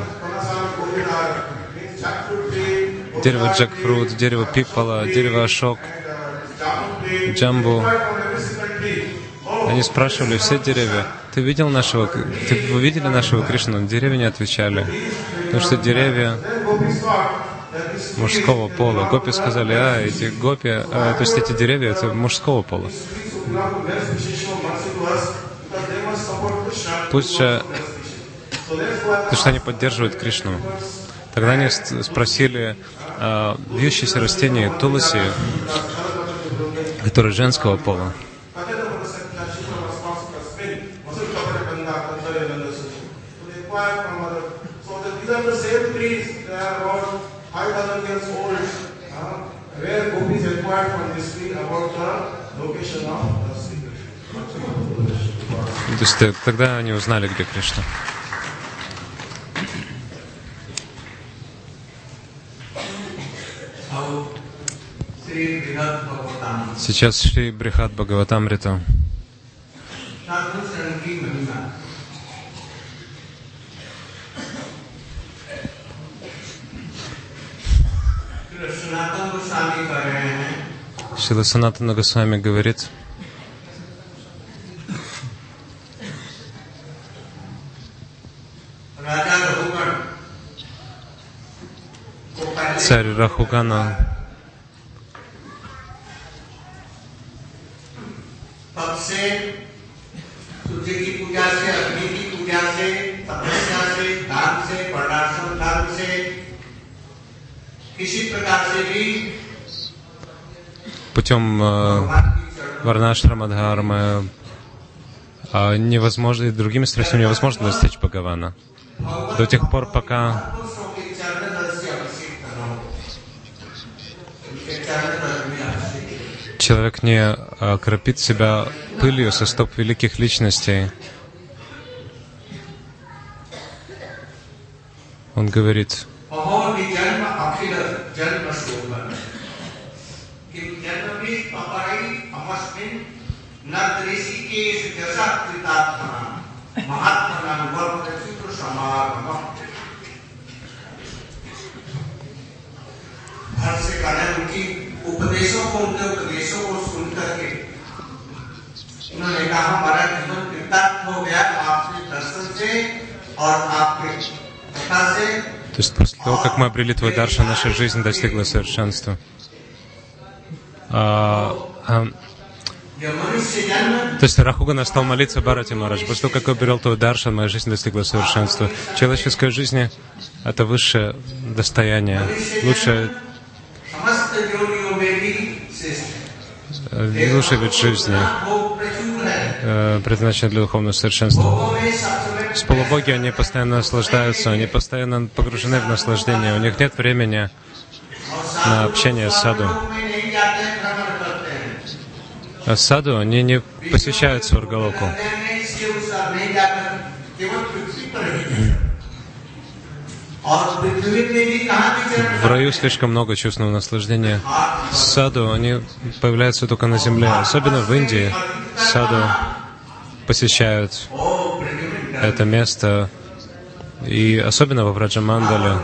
дерево джекфрут, дерево пиппала, дерево ашок, джамбу. Они спрашивали все деревья: вы видели нашего Кришну? Деревья не отвечали, потому что деревья мужского пола. Гопи сказали: эти гопи, то есть эти деревья, это мужского пола. Пусть же, потому что они поддерживают Кришну. Тогда они спросили вьющиеся растения туласи, которые женского пола. То есть тогда они узнали, где Кришна. Сейчас Шри Брихат Бхагаватамрита. Шрила Санатана Госвами говорит, царь Рахугана путем варнашрама-дхармы невозможно, и другими страстями невозможно достичь Бхагавана. До тех пор, пока человек не окропит себя пылью со стоп великих личностей. Он говорит, उपदेशों को उनके उपदेशों को सुन करके उन्होंने कहा हमारा जीवन कृतार्थ हो गया आपके दर्शन से और आपके कथा से. То есть после того, как мы обрели твой даршан, наша жизнь достигла совершенства. То есть Рахугана стал молиться Бхарати Махарадж. После того, как я обрел твой даршан, моя жизнь достигла совершенства. Человеческая жизнь — это высшее достояние, лучшее вид жизни, предназначен для духовного совершенства. С полубоги они постоянно наслаждаются, они постоянно погружены в наслаждение, у них нет времени на общение с саду. А саду они не посещают Сваргалоку. В раю слишком много чувственного наслаждения. Саду, они появляются только на земле. Особенно в Индии саду посещают это место. И особенно во Враджамандале.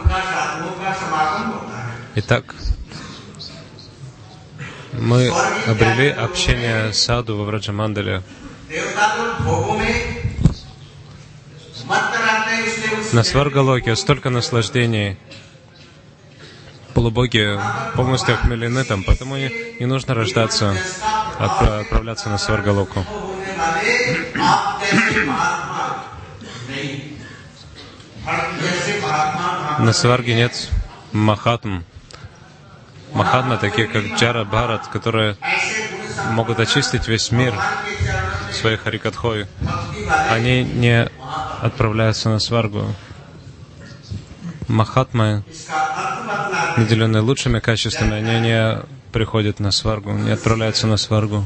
Итак, мы обрели общение с саду во Враджамандале. На Сваргалоке столько наслаждений. Полубоги полностью охмелены там, потому не нужно рождаться, отправляться на Сваргалоку. На Сварге нет махатм. Махатмы, такие как Джара Бхарат, которые могут очистить весь мир своей харикатхой. Они не отправляются на Сваргу. Махатмы, наделенные лучшими качествами, они не приходят на Сваргу, не отправляются на Сваргу.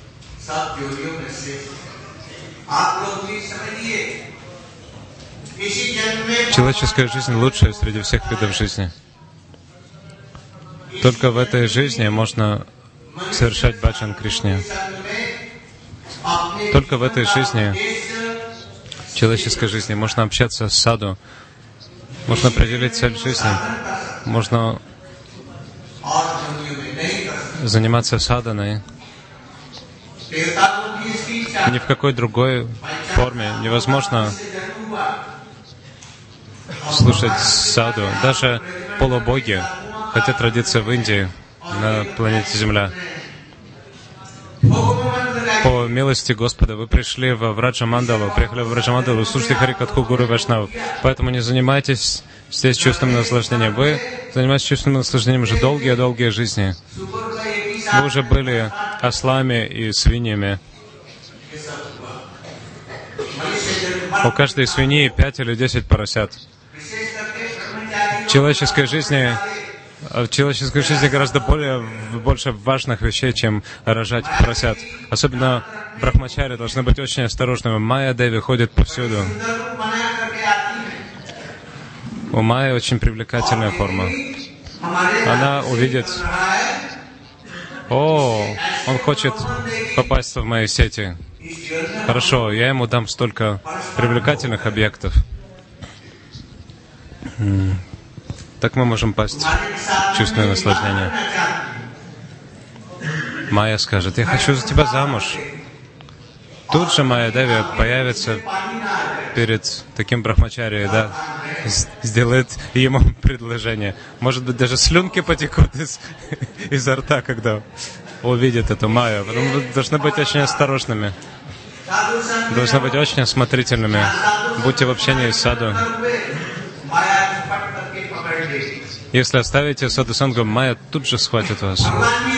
Человеческая жизнь лучшая среди всех видов жизни. Только в этой жизни можно совершать баджан Кришне. Только в этой жизни, человеческой жизни, можно общаться с саду, можно определить цель жизни, можно заниматься саданой. Ни в какой другой форме невозможно слушать саду. Даже полубоги хотят родиться в Индии, на планете Земля. по милости Господа вы пришли в Враджа-мандалу, приехали в Враджа-мандалу, слушайте Харикатху Гуру Вайшнавов. Поэтому не занимайтесь здесь чувством наслаждения. Вы занимаетесь чувственным наслаждением уже долгие жизни. Вы уже были ослами и свиньями. У каждой свиньи 5 или 10 поросят. В человеческой жизни гораздо больше важных вещей, чем рожать поросят. Особенно брахмачари должны быть очень осторожными. Майя Деви ходит повсюду. У Майи очень привлекательная форма. Она увидит: о, он хочет попасть в мои сети. Хорошо, я ему дам столько привлекательных объектов. Так мы можем пасть в чувственное наслаждение. Майя скажет: я хочу за тебя замуж. Тут же Майя Деви появится перед таким брахмачари, да, сделает ему предложение. Может быть, даже слюнки потекут изо рта, когда увидит эту Майю. Поэтому вы должны быть очень осторожными. Должны быть очень осмотрительными. Будьте в общении с саду. Если оставите саду-сангу, Майя тут же схватит вас.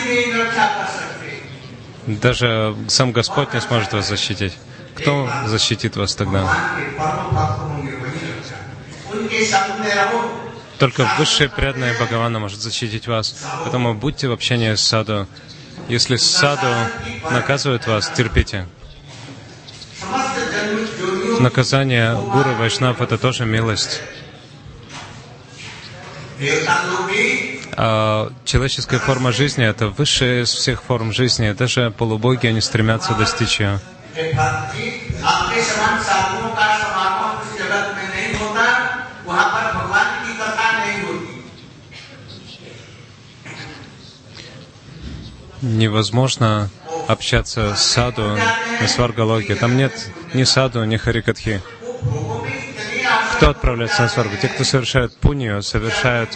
Даже сам Господь не сможет вас защитить. Кто защитит вас тогда? Только высшие преданные Бхагавана может защитить вас. Поэтому будьте в общении с саду. Если саду наказывает вас, терпите. Наказание Гуру Вайшнав — это тоже милость. А человеческая форма жизни — это высшая из всех форм жизни. Даже полубоги, они стремятся достичь ее. Невозможно общаться с саду на Сваргалоке. Там нет ни саду, ни харикатхи. Кто отправляется на сваргу? Те, кто совершают пунью, совершают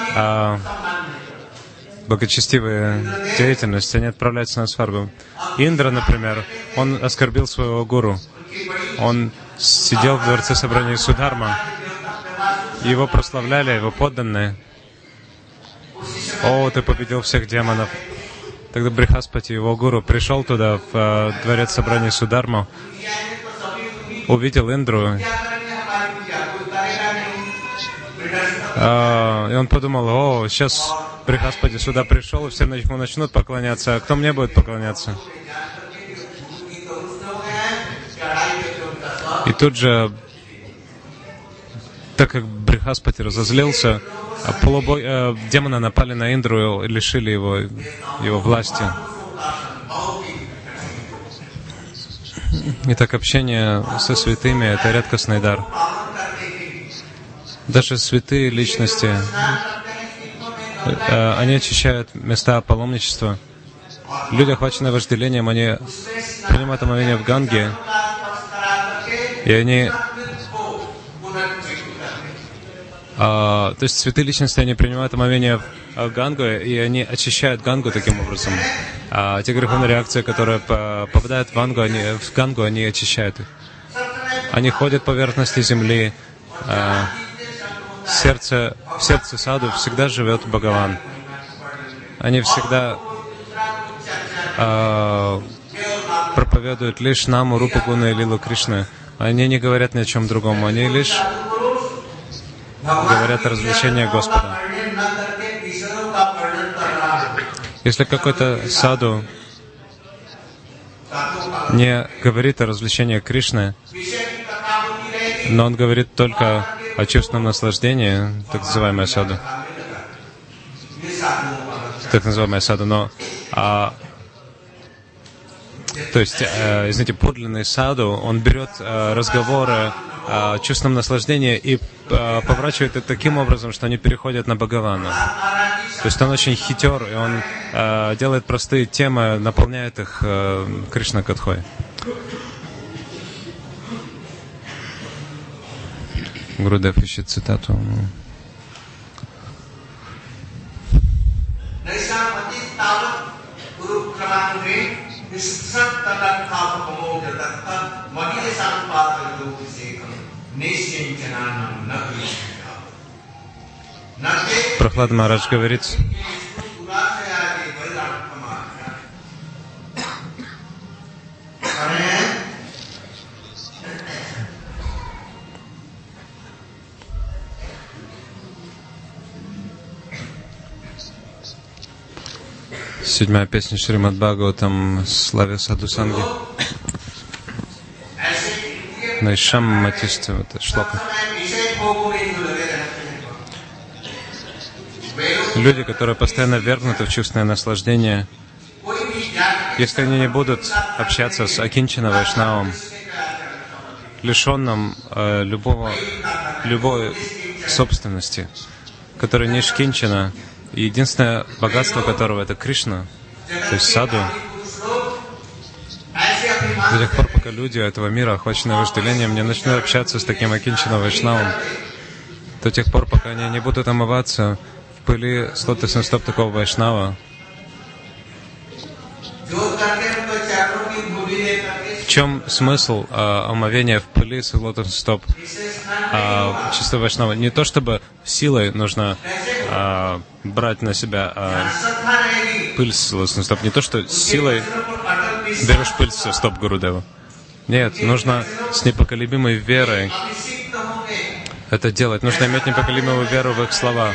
благочестивые деятельности, они отправляются на сваргу. Индра, например, он оскорбил своего гуру. Он сидел в дворце собрания Судхарма. Его прославляли, его подданные. О, ты победил всех демонов. Тогда Брихаспати, его гуру, пришел туда, в дворец собрания Судхарма, увидел Индру. И он подумал: о, сейчас Брихаспати сюда пришел, и все ему начнут поклоняться, а кто мне будет поклоняться? И тут же, так как Брихаспати разозлился, демоны напали на Индру и лишили его власти. Итак, общение со святыми — это редкостный дар. Даже святые личности, они очищают места паломничества. Люди, охваченные вожделением, они принимают омовение в Ганге, и они... то есть святые личности, они принимают омовение в Гангу, и они очищают Гангу таким образом. А те греховные реакции, которые попадают в Гангу, они очищают их. Они ходят по поверхности земли. В сердце саду всегда живет Бхагаван. Они всегда проповедуют лишь наму, рупу, гуну и лилу Кришны. Они не говорят ни о чем другом. Они лишь говорят о развлечении Господа. Если какой-то саду не говорит о развлечении Кришны, но он говорит только о чувственном наслаждении, так называемая саду, но то есть, подлинный саду, он берет разговоры о чувственном наслаждении и поворачивает это таким образом, что они переходят на Бхагавана. То есть он очень хитер, и он делает простые темы, наполняет их Кришна-катхой. Гурудев ищет цитату. Прохлад Махарадж говорит, седьмая песня Шримад Бхагаватам, славя Саду Санги. Найшам Матисте, это шлока. Люди, которые постоянно ввергнуты в чувственное наслаждение, если они не будут общаться с Акинчана Вайшнавом, лишенным любой собственности, который не шкинчана, и единственное богатство которого — это Кришна, то есть саду. До тех пор, пока люди этого мира, охваченные вожделением, не начнут общаться с таким Акинчана Вайшнавом, до тех пор, пока они не будут омываться в пыли с лотосных стоп такого Вайшнава. В чем смысл омовения в пыли с лотосных стоп чистого Вайшнава? Не то, чтобы силой нужно брать на себя пыль с лотосных стоп, не то, что силой берешь пыль со стоп Гурудева. Нет, нужно с непоколебимой верой это делать. Нужно иметь непоколебимую веру в их слова.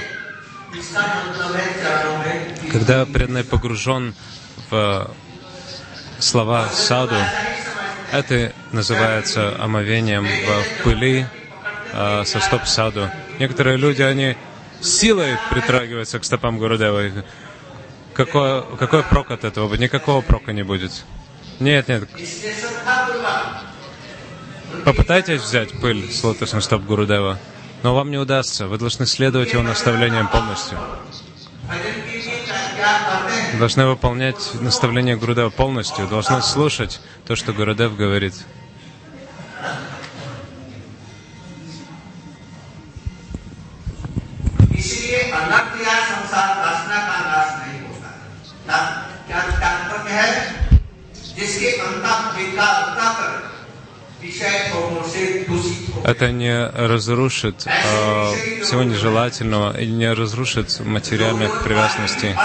Когда преданный погружен в слова саду, это называется омовением в пыли со стоп саду. Некоторые люди, они силой притрагиваются к стопам Гурудева. Какой прок от этого будет? Никакого прока не будет. Нет. Попытайтесь взять пыль с лотосных стоп Гурудева, но вам не удастся. Вы должны следовать его наставлениям полностью. Должны выполнять наставления Гурудева полностью, должны слушать то, что Гурудев говорит. Это не разрушит всего нежелательного и не разрушит материальных привязанностей.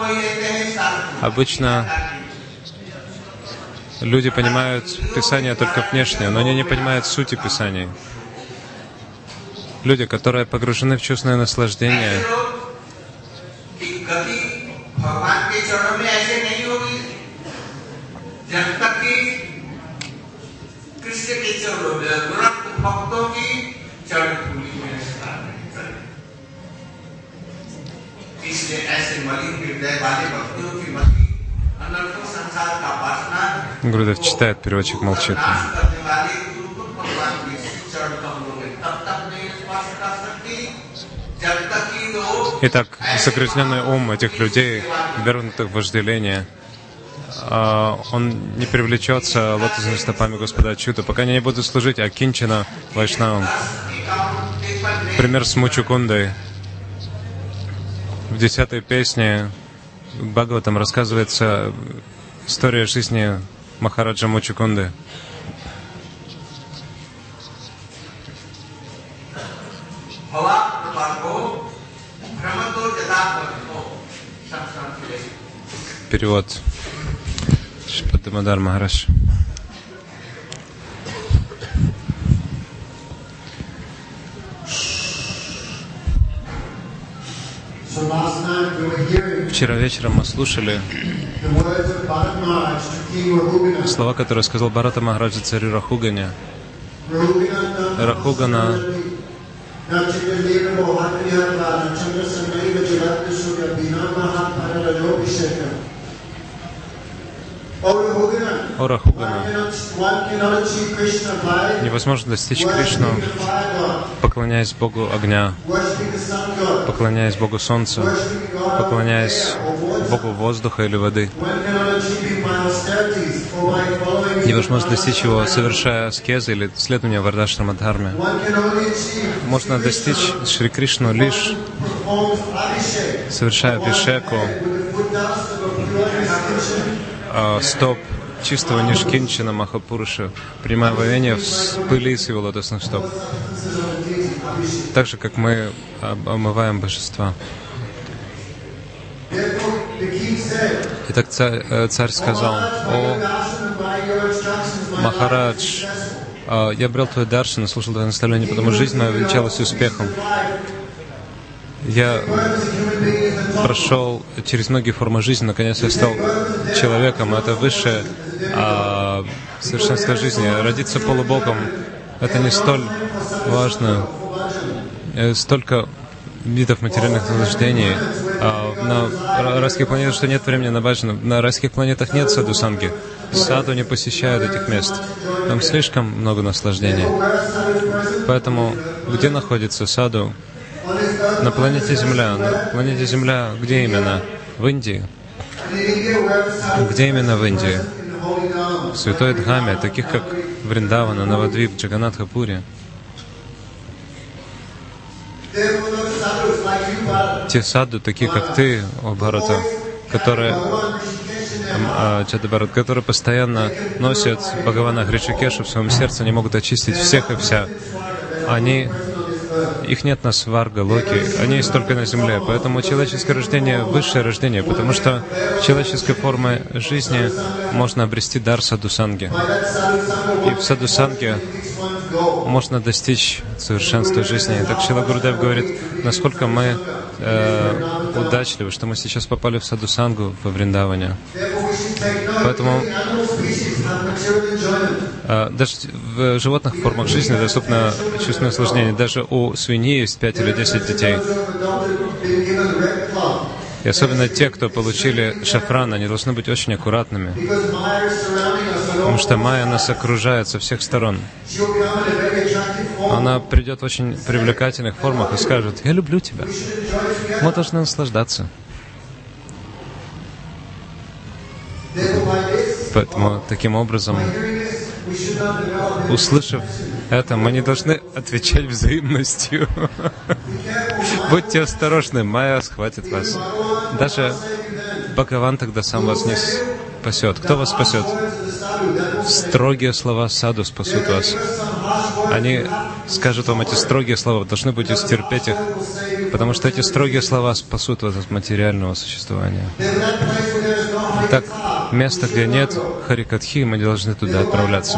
Обычно люди понимают Писание только внешне, но они не понимают сути Писаний. Люди, которые погружены в чувственное наслаждение, Гурудев читает, переводчик молчит. Итак, загрязненный ум этих людей, вернутых в вожделение, он не привлечется лотосными стопами Господа Ачюта, пока они не будут служить Акинчана Вайшнавам. Пример с Мучукундой. В 10-й песне Бхагаватам рассказывается история жизни Махараджа Мучукунды. Перевод Шримад Дамодар Махарадж. Вчера вечером мы слушали слова, которые сказал Бхарата Махараджа царю Рахугане. Рахугана О Рахугана, невозможно достичь Кришну, поклоняясь Богу огня, поклоняясь Богу солнца, поклоняясь Богу воздуха или воды. Невозможно достичь его, совершая аскезы или следование Вардашрама Дхарме. Можно достичь Шри Кришну лишь совершая абхишеку стоп чистого Нишкинчана Махапуруша, принимая вовение в пыли с его лотосных стоп. Так же, как мы омываем божества. Итак, царь сказал: «О, Махарадж, я брал твой даршан и слушал твое наставление, потому жизнь моя увенчалась успехом. Я прошел через многие формы жизни, наконец я стал человеком. Это высшее совершенство жизни. Родиться полубогом — это не столь важно. Столько видов материальных наслаждений. На райских планетах, что нет времени на баджану, на райских планетах нет саду-санги. Саду не посещают этих мест. Там слишком много наслаждений. Поэтому где находится саду? На планете Земля. На планете Земля где именно? В Индии. Где именно в Индии? В Святой Дхаме, таких как Вриндавана, Навадвип, Джаганатха-Пури. Те саду, такие как ты, о Бхарата, которые постоянно носят Бхагавана Гришикеша в своем сердце, не могут очистить всех и вся. Их нет на Сварга, Локи, они есть только на земле. Поэтому человеческое рождение — высшее рождение, потому что в человеческой форме жизни можно обрести дар садхусанги. И в садхусанге можно достичь совершенства жизни. Так Шрила Гурудев говорит, насколько мы удачливы, что мы сейчас попали в садхусангу во Вриндаване. Поэтому даже в животных формах жизни доступно чувственное наслаждение. Даже у свиньи есть 5 или 10 детей. И особенно те, кто получили шафран, они должны быть очень аккуратными. Потому что Майя нас окружает со всех сторон. Она придет в очень привлекательных формах и скажет: «Я люблю тебя». Мы должны наслаждаться. Поэтому, таким образом, услышав это, мы не должны отвечать взаимностью. Будьте осторожны, Майя схватит вас. Даже Бхагаван тогда сам вас не спасет. Кто вас спасет? Строгие слова саду спасут вас. Они скажут вам эти строгие слова, вы должны будете стерпеть их, потому что эти строгие слова спасут вас от материального существования. Итак, место, где нет харикатхи, мы не должны туда отправляться.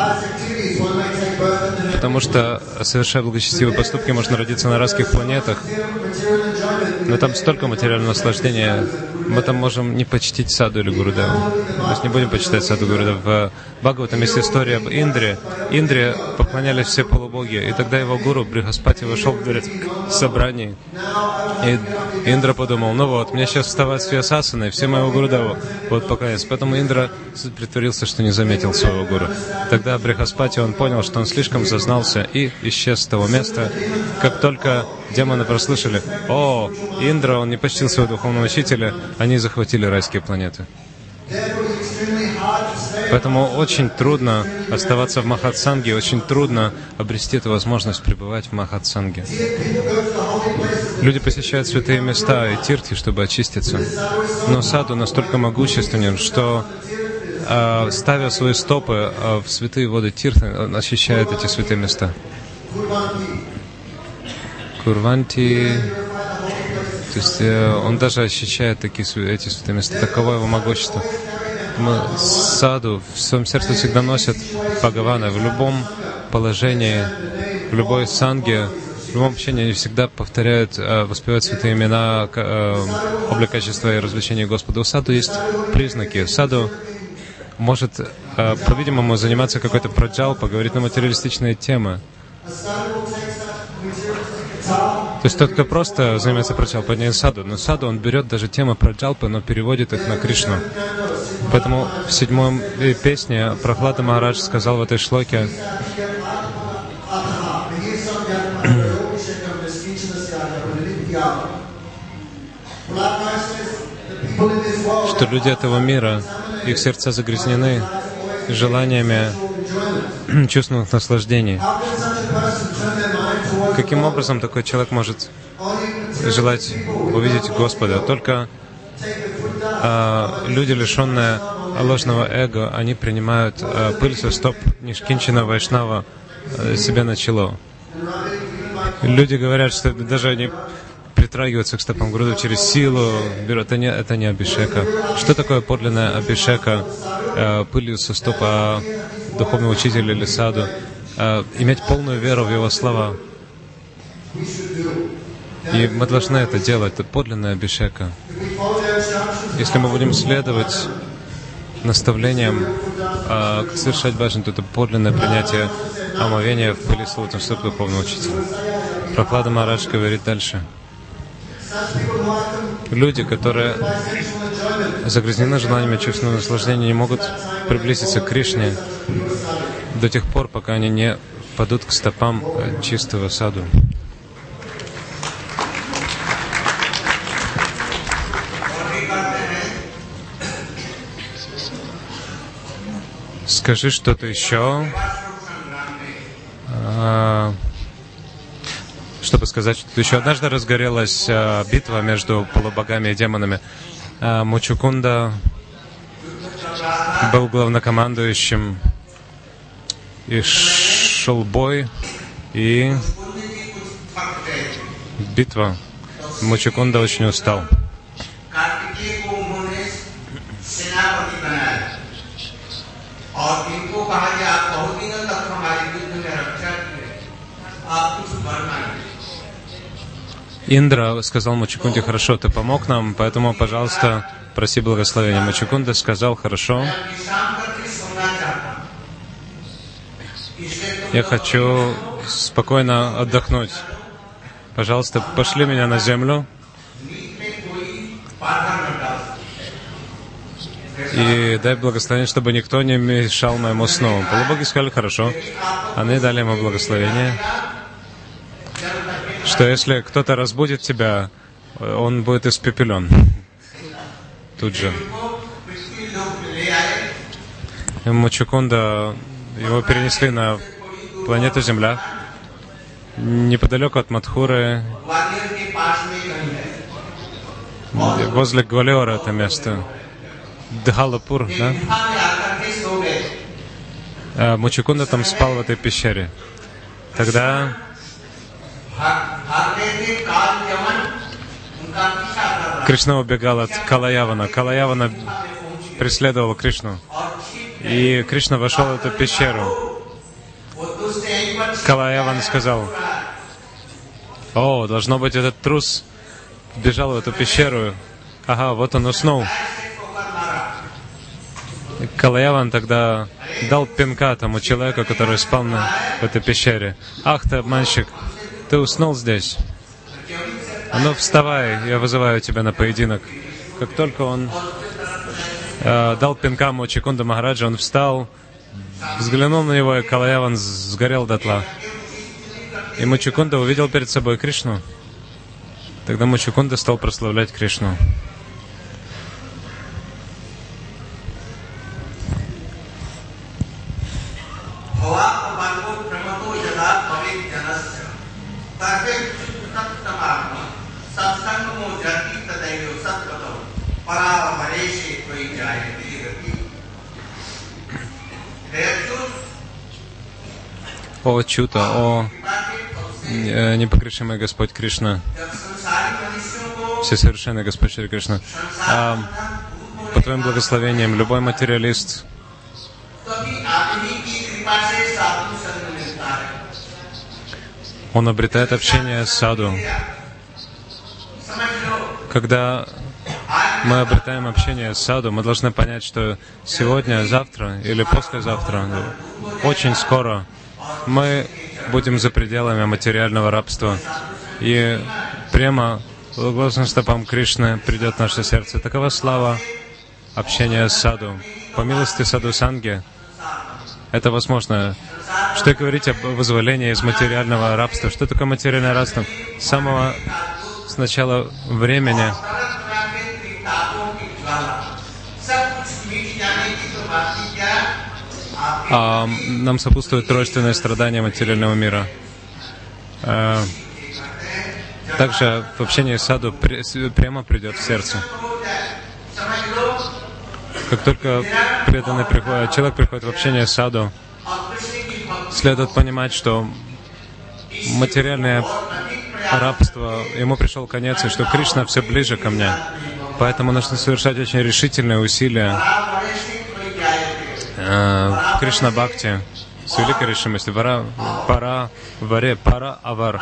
Потому что, совершая благочестивые поступки, можно родиться на райских планетах, но там столько материального наслаждения, мы там можем не почтить саду или Гурудеву. То есть не будем почитать саду Гурудеву. В Бхагаватам есть история об Индре. Индре поклонялись все полубоги, и тогда его гуру Брихаспати вошел в дверь собраний. И Индра подумал: ну вот, мне сейчас вставать с Вьясасаны, и все моего Гурудеву будут поклоняться. Поэтому Индра притворился, что не заметил своего гуру. Тогда Брихаспати, он понял, что он слишком зазнался и исчез с того места. Как только демоны прослышали: о, Индра, он не почтил своего духовного учителя, они захватили райские планеты. Поэтому очень трудно оставаться в Махатсанге, очень трудно обрести эту возможность пребывать в Махатсанге. Люди посещают святые места и тиртхи, чтобы очиститься. Но саду настолько могущественен, что, ставя свои стопы в святые воды тиртхи, он очищает эти святые места. Курванти... То есть он даже ощущает эти святые места. Таково его могущество. Саду в своем сердце всегда носят Бхагавана. В любом положении, в любой санге, в любом общении они всегда повторяют, воспевают святые имена, облик качества и развлечения Господа. У саду есть признаки. Саду может, по-видимому, заниматься какой-то праджалпа, говорить на материалистичные темы. То есть тот, кто просто занимается праджалпой, не саду, но саду он берет даже темы праджалпы, но переводит их на Кришну. Поэтому в 7-й песне Прахлада Махарадж сказал в этой шлоке: что люди этого мира, их сердца загрязнены желаниями чувственных наслаждений. Каким образом такой человек может желать увидеть Господа? Только люди, лишенные ложного эго, они принимают пыль со стоп Нишкинчана Вайшнава себе на чело. Люди говорят, что даже они притрагиваются к стопам Гуру через силу, берут. Это не абхишека. Что такое подлинная абхишека? Пылью со стопа духовного учителя или саду. Иметь полную веру в его слова. И мы должны это делать. Это подлинная абхишека. Если мы будем следовать наставлениям, как совершать баджан, то это подлинное принятие омовения в пыли слотом стоп духовного учителя. Прохлада Махарадж говорит дальше. Люди, которые загрязнены желаниями чувственного наслаждения, не могут приблизиться к Кришне до тех пор, пока они не падут к стопам чистого саду. Скажи что-то еще, чтобы сказать что-то еще. Однажды разгорелась битва между полубогами и демонами. Мучукунда был главнокомандующим, и шел бой, и битва. Мучукунда очень устал. Индра сказал Мучукунде: хорошо, ты помог нам, поэтому, пожалуйста, проси благословения. Мучукунда сказал: хорошо, я хочу спокойно отдохнуть. Пожалуйста, пошли меня на землю и дай благословение, чтобы никто не мешал моему сну. Полубоги сказали: хорошо. Они дали ему благословение, что если кто-то разбудит тебя, он будет испепелен тут же. И Мучукунда, его перенесли на планету Земля, неподалеку от Мадхуры, возле Гвалиора это место, Дхалапур, да? Мучукунда там спал в этой пещере. Тогда Кришна убегал от Калаявана. Калаявана преследовал Кришну. И Кришна вошел в эту пещеру. Калаяван сказал: о, должно быть, этот трус бежал в эту пещеру. Ага, вот он уснул. Калаяван тогда дал пинка тому человеку, который спал в этой пещере. Ах ты, обманщик, ты уснул здесь. А ну вставай, я вызываю тебя на поединок. Как только он дал пинка Мучукунда Махараджа, он встал, взглянул на него, и Калаяван сгорел дотла. И Мучукунда увидел перед собой Кришну. Тогда Мучукунда стал прославлять Кришну. О Чута, о непогрешимый Господь Кришна, всесовершенный Господь Шри Кришна, по Твоим благословениям любой материалист он обретает общение с саду. Когда мы обретаем общение с саду, мы должны понять, что сегодня, завтра или послезавтра, очень скоро мы будем за пределами материального рабства. И прямо благодаря стопам Кришны придет в наше сердце. Такова слава общения с саду. По милости саду Санги это возможно. Что говорить об вызволении из материального рабства? Что такое материальное рабство? С самого начала времени нам сопутствует тройственное страдание материального мира. Также в общении с саду прямо придет в сердце. Как только преданный человек приходит в общение с саду, следует понимать, что материальное рабство, ему пришел конец, и что Кришна все ближе ко мне. Поэтому нужно совершать очень решительные усилия в Кришна-бхакти с великой решимостью. Пара авар.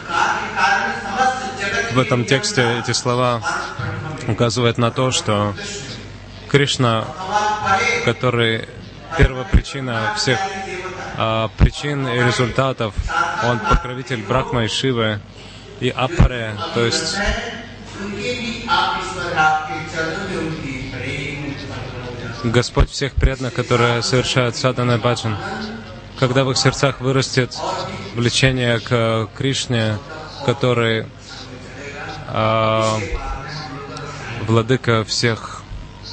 В этом тексте эти слова указывают на то, что Кришна, который первопричина всех причин и результатов, он покровитель Брахмы и Шивы и Апаре, то есть Господь всех преданных, которые совершают садхана баджан. Когда в их сердцах вырастет влечение к Кришне, который владыка всех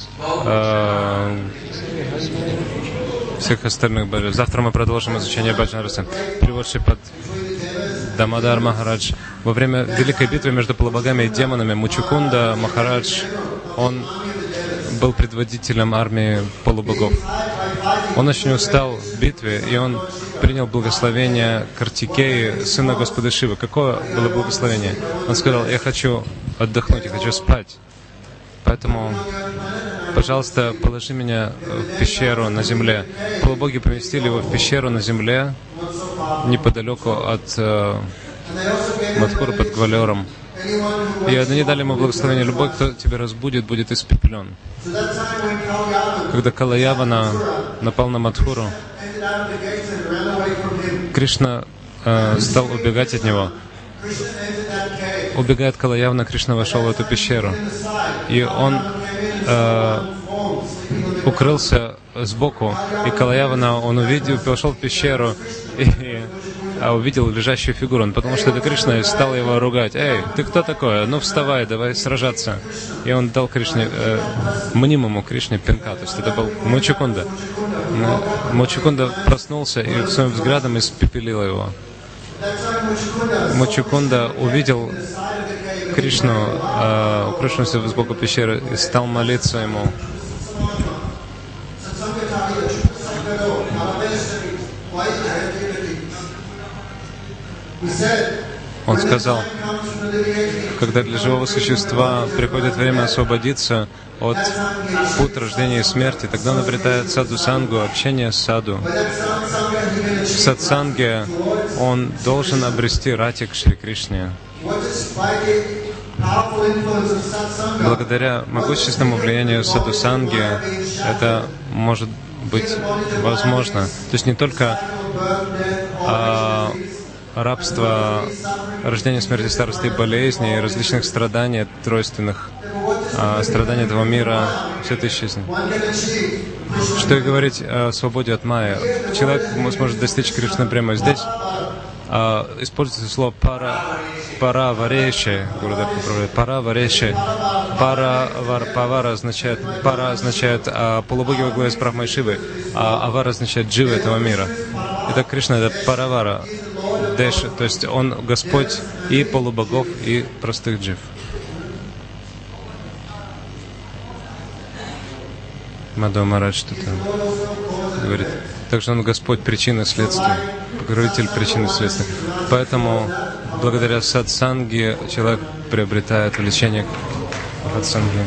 остальных божеств. Завтра мы продолжим изучение баджан расы. Привод Шрипад Дамодар Махарадж. Во время великой битвы между полубогами и демонами Мучукунда Махарадж, он был предводителем армии полубогов. Он очень устал в битве, и он принял благословение Картикеи, сына Господа Шивы. Какое было благословение? Он сказал: я хочу отдохнуть, я хочу спать. Поэтому, пожалуйста, положи меня в пещеру на земле. Полубоги поместили его в пещеру на земле, неподалеку от Мадхуры, под Гвалиором. И они дали ему благословение: любой, кто тебя разбудит, будет испепелен. Когда Калаявана напал на Мадхуру, Кришна стал убегать от него. Убегая от Калаявана, Кришна вошел в эту пещеру. И он укрылся сбоку. И Калаявана, он пошел в пещеру и увидел лежащую фигуру. Он, потому что это Кришна, и стал его ругать: «Эй, ты кто такой? Ну вставай, давай сражаться». И он дал Кришне, мнимому Кришне пинка. То есть это был Мучукунда. Мучукунда проснулся и своим взглядом испепелил его. Мучукунда увидел Кришну, укрывшегося сбоку пещеры, и стал молиться ему. Он сказал: когда для живого существа приходит время освободиться от пут рождения и смерти, тогда он обретает саду-сангу, общение с саду. В сатсанге он должен обрести рати к Шри Кришне. Благодаря могущественному влиянию саду-санги это может быть возможно. То есть не только рабство, рождение, смерти, старости и болезни, и различных страданий, тройственных страданий этого мира, все это исчезнет. Что и говорить о свободе от майя. Человек сможет достичь Кришны прямо здесь. Используется слово пара-вареши. Пара-вареши. Пара-вар-павара означает, пара означает полубоги во главе с Брахмой Шивы, а авар означает дживы этого мира. Итак, Кришна — это паравара. Дэши, то есть он Господь и полубогов, и простых джив. Мадхава Махарадж что-то говорит. Также он Господь причины следствия, покровитель причины следствия. Поэтому благодаря сатсанге человек приобретает влечение к сатсанге.